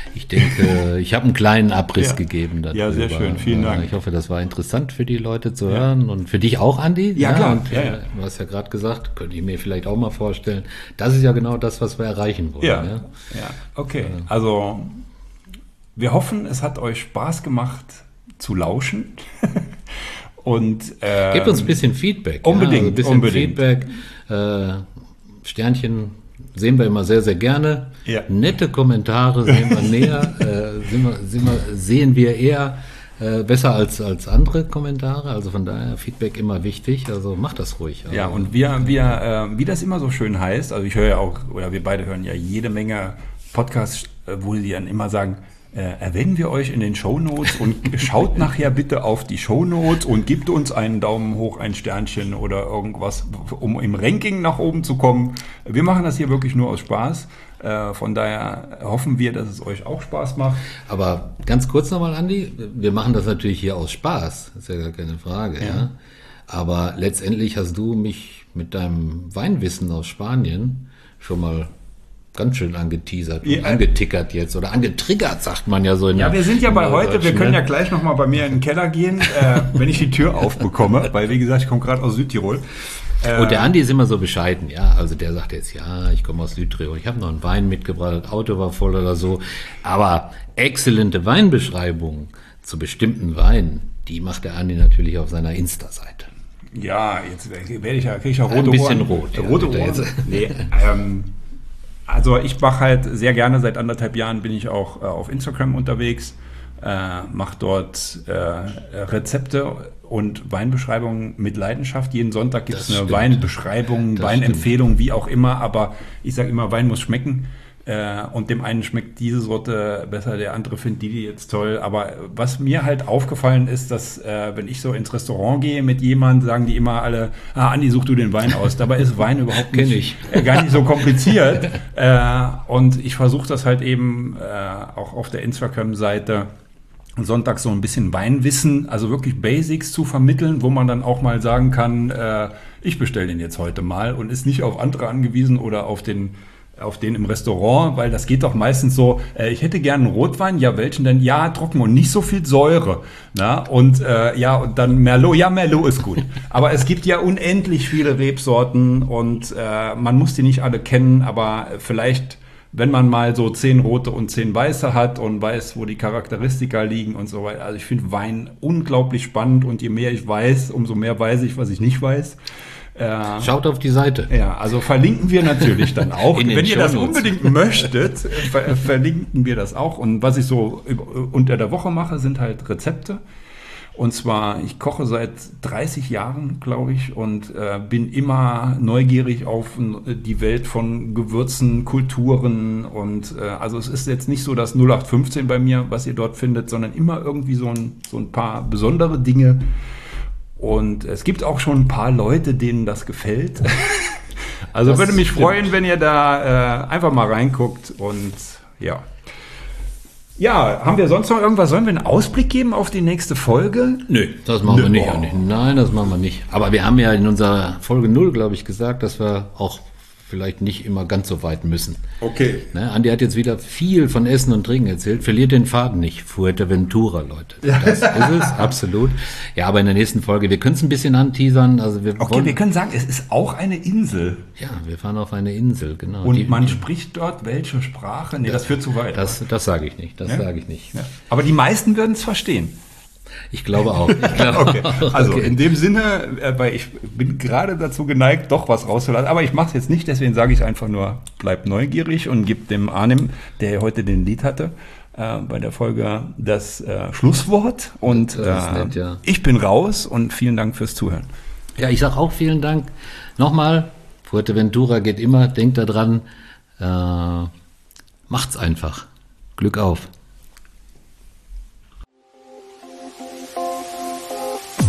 ich habe einen kleinen Abriss gegeben darüber. Ja, sehr schön, vielen Dank. Ich hoffe, das war interessant für die Leute zu hören und für dich auch, Andi. Ja, klar. Und, du hast ja gerade gesagt, könnte ich mir vielleicht auch mal vorstellen, das ist ja genau das, was wir erreichen wollen. Ja, okay. Also wir hoffen, es hat euch Spaß gemacht zu lauschen. Und gebt uns ein bisschen Feedback. Unbedingt. Feedback. Sternchen sehen wir immer sehr, sehr gerne. Ja. Nette Kommentare sehen wir näher, sehen wir eher besser als andere Kommentare. Also von daher Feedback immer wichtig. Also macht das ruhig. Also. Ja, und wir wie das immer so schön heißt, also ich höre ja auch, oder wir beide hören ja jede Menge Podcasts, wo die dann immer sagen, erwähnen wir euch in den Shownotes und schaut nachher bitte auf die Shownotes und gebt uns einen Daumen hoch, ein Sternchen oder irgendwas, um im Ranking nach oben zu kommen. Wir machen das hier wirklich nur aus Spaß. Von daher hoffen wir, dass es euch auch Spaß macht. Aber ganz kurz nochmal, Andi, wir machen das natürlich hier aus Spaß, das ist ja gar keine Frage. Ja. Aber letztendlich hast du mich mit deinem Weinwissen aus Spanien schon mal ganz schön angeteasert und angetickert jetzt oder angetriggert, sagt man ja so. Wir sind ja bei heute, wir können ja gleich nochmal bei mir in den Keller gehen, wenn ich die Tür aufbekomme, weil wie gesagt, ich komme gerade aus Südtirol. Und der Andi ist immer so bescheiden, also der sagt jetzt, ich komme aus Südtirol, ich habe noch einen Wein mitgebracht, das Auto war voll oder so, aber exzellente Weinbeschreibungen zu bestimmten Weinen, die macht der Andi natürlich auf seiner Insta-Seite. Ja, jetzt kriege ich ja rote Ohren. Ein bisschen rot. Rote Ohren. Nee, also ich mache halt sehr gerne, seit 1,5 Jahren bin ich auch auf Instagram unterwegs, mache dort Rezepte und Weinbeschreibungen mit Leidenschaft. Jeden Sonntag gibt es eine Weinbeschreibung, Weinempfehlung, wie auch immer, aber ich sage immer, Wein muss schmecken. Und dem einen schmeckt diese Sorte besser, der andere findet die jetzt toll. Aber was mir halt aufgefallen ist, dass wenn ich so ins Restaurant gehe mit jemandem, sagen die immer alle, Andi, such du den Wein aus. Dabei ist Wein überhaupt gar nicht so kompliziert. Und ich versuche das halt eben auch auf der Instagram-Seite sonntags so ein bisschen Weinwissen, also wirklich Basics zu vermitteln, wo man dann auch mal sagen kann, ich bestelle den jetzt heute mal und ist nicht auf andere angewiesen oder auf den im Restaurant, weil das geht doch meistens so, ich hätte gerne einen Rotwein, ja, welchen denn? Ja, trocken und nicht so viel Säure. Na? Und und dann Merlot, ja, Merlot ist gut. Aber es gibt ja unendlich viele Rebsorten und man muss die nicht alle kennen, aber vielleicht, wenn man mal so 10 rote und 10 weiße hat und weiß, wo die Charakteristika liegen und so weiter. Also ich finde Wein unglaublich spannend und je mehr ich weiß, umso mehr weiß ich, was ich nicht weiß. Schaut auf die Seite. Ja, also verlinken wir natürlich dann auch. Wenn ihr das unbedingt möchtet, verlinken wir das auch. Und was ich so unter der Woche mache, sind halt Rezepte. Und zwar, ich koche seit 30 Jahren, glaube ich, und bin immer neugierig auf die Welt von Gewürzen, Kulturen. Und also es ist jetzt nicht so das 0815 bei mir, was ihr dort findet, sondern immer irgendwie so ein paar besondere Dinge. Und es gibt auch schon ein paar Leute, denen das gefällt. Also das würde mich freuen, wenn ihr da einfach mal reinguckt. Und ja, haben wir sonst noch irgendwas? Sollen wir einen Ausblick geben auf die nächste Folge? Nö, das machen wir nicht. Nein, das machen wir nicht. Aber wir haben ja in unserer Folge 0, glaube ich, gesagt, dass wir auch vielleicht nicht immer ganz so weit müssen. Okay. Andi hat jetzt wieder viel von Essen und Trinken erzählt. Verliert den Faden nicht. Fuerteventura, Leute. Das ist es, absolut. Ja, aber in der nächsten Folge, wir können es ein bisschen anteasern. Also wir können sagen, es ist auch eine Insel. Ja, wir fahren auf eine Insel, genau. Und man spricht dort welche Sprache? Nee, das führt zu weit. Das sage ich nicht. Das sage ich nicht. Ja. Aber die meisten würden es verstehen. Ich glaube auch. Okay. Also Okay. in dem Sinne, weil ich bin gerade dazu geneigt, doch was rauszulassen. Aber ich mache es jetzt nicht, deswegen sage ich einfach nur, bleib neugierig und gib dem Arnim, der heute den Lied hatte, bei der Folge das Schlusswort. Und Das ist nett, ja. ich bin raus und vielen Dank fürs Zuhören. Ja, ich sage auch vielen Dank. Nochmal, Fuerteventura geht immer, denkt daran, macht's einfach. Glück auf.